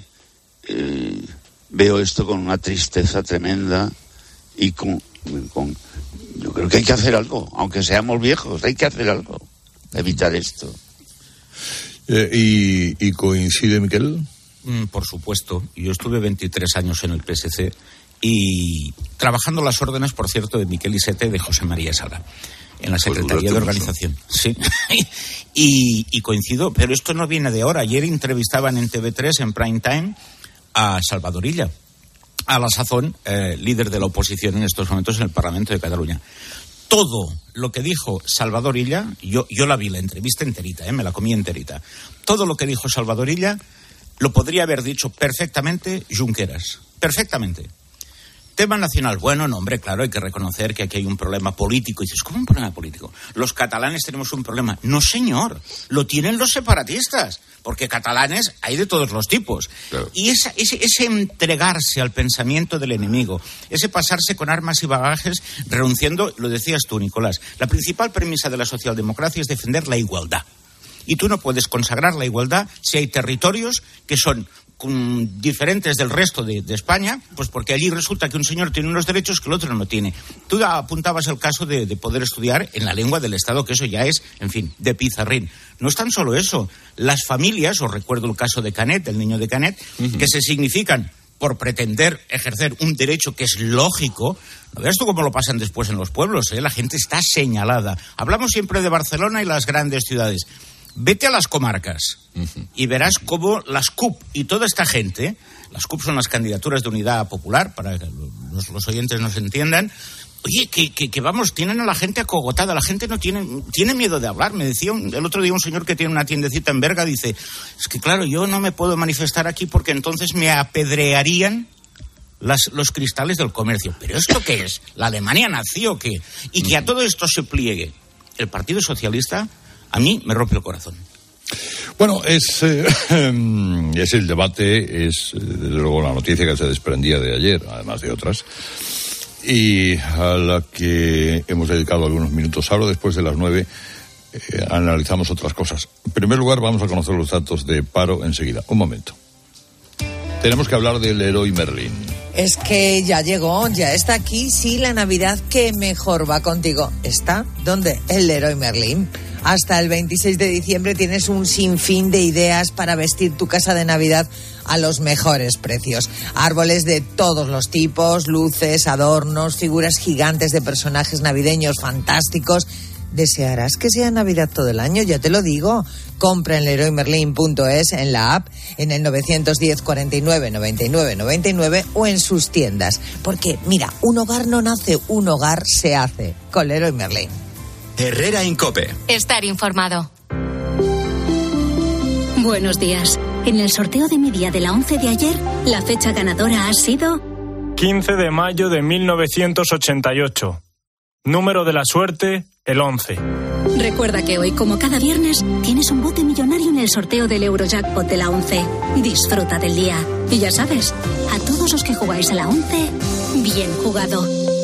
veo esto con una tristeza tremenda y yo creo que hay que hacer algo, aunque seamos viejos, hay que hacer algo, evitar esto. ¿Y coincide, Miquel? Por supuesto. Yo estuve 23 años en el PSC y trabajando las órdenes, por cierto, de Miquel Iceta y de José María Sala, en la Secretaría de Organización. Sí. y coincido, pero esto no viene de ahora. Ayer entrevistaban en TV3, en prime time, a Salvador Illa, a la sazón líder de la oposición en estos momentos en el Parlamento de Cataluña. Todo lo que dijo Salvador Illa, yo la vi, la entrevista enterita, me la comí enterita. Todo lo que dijo Salvador Illa lo podría haber dicho perfectamente Junqueras. Perfectamente. Tema nacional. Bueno, no, hombre, claro, hay que reconocer que aquí hay un problema político. Y dices, ¿cómo un problema político? Los catalanes tenemos un problema. No, señor. Lo tienen los separatistas. Porque catalanes hay de todos los tipos. Claro. Y ese entregarse al pensamiento del enemigo, ese pasarse con armas y bagajes, renunciando, lo decías tú, Nicolás, la principal premisa de la socialdemocracia es defender la igualdad. Y tú no puedes consagrar la igualdad si hay territorios que son diferentes del resto de España, pues porque allí resulta que un señor tiene unos derechos que el otro no tiene. Tú apuntabas el caso de poder estudiar en la lengua del Estado, que eso ya es, en fin, de pizarrín. No es tan solo eso. Las familias, os recuerdo el caso de Canet, del niño de Canet, que se significan por pretender ejercer un derecho que es lógico. No veas tú cómo lo pasan después en los pueblos, ¿eh? La gente está señalada. Hablamos siempre de Barcelona y las grandes ciudades. Vete a las comarcas y verás cómo las CUP y toda esta gente, las CUP son las candidaturas de unidad popular, para que los oyentes nos entiendan. Oye, que vamos, tienen a la gente acogotada, la gente no tiene miedo de hablar. Me decía el otro día un señor que tiene una tiendecita en Berga, dice, es que claro, yo no me puedo manifestar aquí porque entonces me apedrearían los cristales del comercio. ¿Pero esto qué es? ¿La Alemania nazi o qué? Y que a todo esto se pliegue el Partido Socialista, a mí me rompe el corazón. Bueno, es el debate, es desde luego la noticia que se desprendía de ayer, además de otras, y a la que hemos dedicado algunos minutos. Ahora, después de las 9, analizamos otras cosas. En primer lugar, vamos a conocer los datos de paro enseguida. Un momento. Tenemos que hablar del Leroy Merlin. Es que ya llegó, ya está aquí. Sí, la Navidad que mejor va contigo. ¿Está? ¿Dónde? El Leroy Merlin. Hasta el 26 de diciembre tienes un sinfín de ideas para vestir tu casa de Navidad a los mejores precios. Árboles de todos los tipos, luces, adornos, figuras gigantes de personajes navideños fantásticos. ¿Desearás que sea Navidad todo el año? Ya te lo digo. Compra en leroymerlin.es, en la app, en el 910 49 99 99 o en sus tiendas. Porque, mira, un hogar no nace, un hogar se hace. Con Leroy Merlin. Herrera en COPE. Estar informado. Buenos días. En el sorteo de mi día de la 11 de ayer, la fecha ganadora ha sido 15 de mayo de 1988. Número de la suerte, el 11. Recuerda que hoy, como cada viernes, tienes un bote millonario en el sorteo del Eurojackpot de la 11. Disfruta del día. Y ya sabes, a todos los que jugáis a la 11, bien jugado.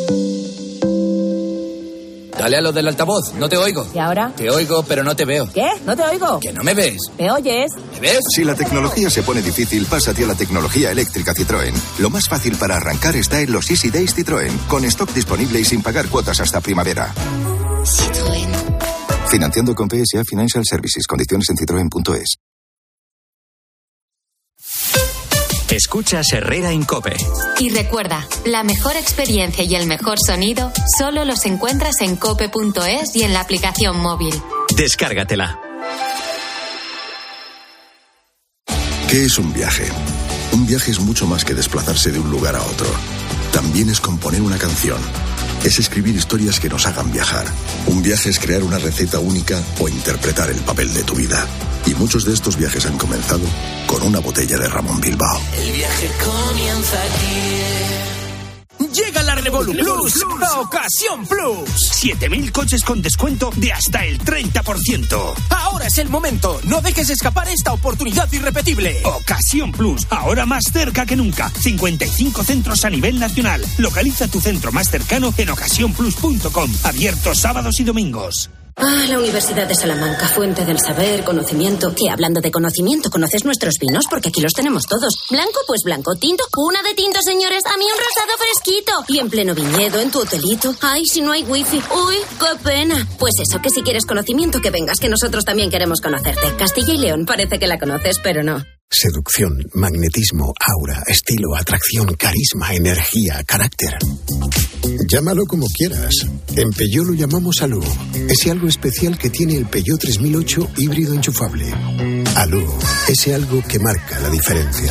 Dale a lo del altavoz, no te oigo. ¿Y ahora? Te oigo, pero no te veo. ¿Qué? ¿No te oigo? ¿Que no me ves? ¿Me oyes? ¿Me ves? Si la tecnología se pone difícil, pásate a la tecnología eléctrica Citroën. Lo más fácil para arrancar está en los Easy Days Citroën, con stock disponible y sin pagar cuotas hasta primavera. Citroën. Financiando con PSA Financial Services. Condiciones en citroen.es. Escuchas Herrera en COPE. Y recuerda, la mejor experiencia y el mejor sonido solo los encuentras en cope.es y en la aplicación móvil. Descárgatela. ¿Qué es un viaje? Un viaje es mucho más que desplazarse de un lugar a otro. También es componer una canción. Es escribir historias que nos hagan viajar. Un viaje es crear una receta única o interpretar el papel de tu vida. Y muchos de estos viajes han comenzado con una botella de Ramón Bilbao. El viaje comienza aquí. Llega la Revolu Plus a Ocasión Plus. 7.000 coches con descuento de hasta el 30%. Ahora es el momento. No dejes escapar esta oportunidad irrepetible. Ocasión Plus, ahora más cerca que nunca. 55 centros a nivel nacional. Localiza tu centro más cercano en ocasiónplus.com. Abiertos sábados y domingos. La Universidad de Salamanca, fuente del saber, conocimiento. Que hablando de conocimiento, ¿conoces nuestros vinos? Porque aquí los tenemos todos. Blanco, pues blanco. Tinto, una de tinto, señores. A mí un rosado fresquito. Y en pleno viñedo, en tu hotelito. Ay, si no hay wifi. Uy, qué pena. Pues eso, que si quieres conocimiento, que vengas, que nosotros también queremos conocerte. Castilla y León, parece que la conoces, pero no. Seducción, magnetismo, aura, estilo, atracción, carisma, energía, carácter. Llámalo como quieras. En Peugeot lo llamamos Alú. Ese algo especial que tiene el Peugeot 3008 híbrido enchufable. Alú, ese algo que marca la diferencia.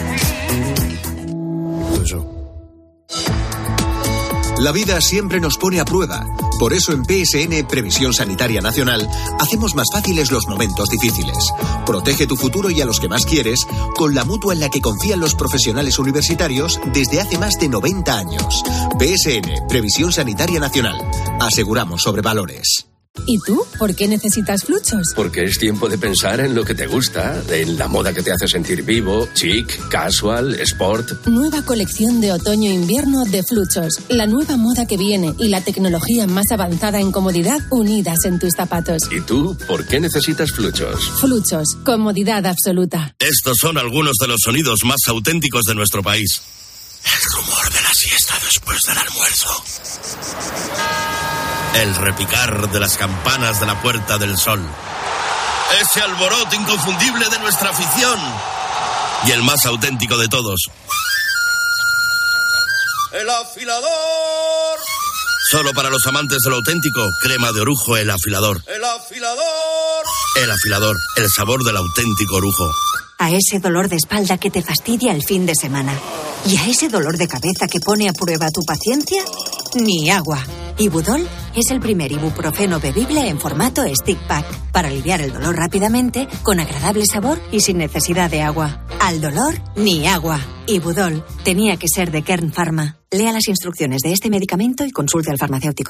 La vida siempre nos pone a prueba. Por eso en PSN, Previsión Sanitaria Nacional, hacemos más fáciles los momentos difíciles. Protege tu futuro y a los que más quieres con la mutua en la que confían los profesionales universitarios desde hace más de 90 años. PSN, Previsión Sanitaria Nacional. Aseguramos sobre valores. ¿Y tú? ¿Por qué necesitas Fluchos? Porque es tiempo de pensar en lo que te gusta, en la moda que te hace sentir vivo, chic, casual, sport. Nueva colección de otoño-invierno de Fluchos. La nueva moda que viene y la tecnología más avanzada en comodidad unidas en tus zapatos. ¿Y tú? ¿Por qué necesitas Fluchos? Fluchos. Comodidad absoluta. Estos son algunos de los sonidos más auténticos de nuestro país. El rumor de la siesta después del almuerzo. El repicar de las campanas de la Puerta del Sol. Ese alboroto inconfundible de nuestra afición. Y el más auténtico de todos. El Afilador. Solo para los amantes de lo auténtico, crema de orujo El Afilador. El Afilador. El Afilador, el sabor del auténtico orujo. A ese dolor de espalda que te fastidia el fin de semana. Y a ese dolor de cabeza que pone a prueba tu paciencia, ni agua. Ibudol es el primer ibuprofeno bebible en formato stick pack para aliviar el dolor rápidamente, con agradable sabor y sin necesidad de agua. Al dolor, ni agua. Ibudol tenía que ser de Kern Pharma. Lea las instrucciones de este medicamento y consulte al farmacéutico.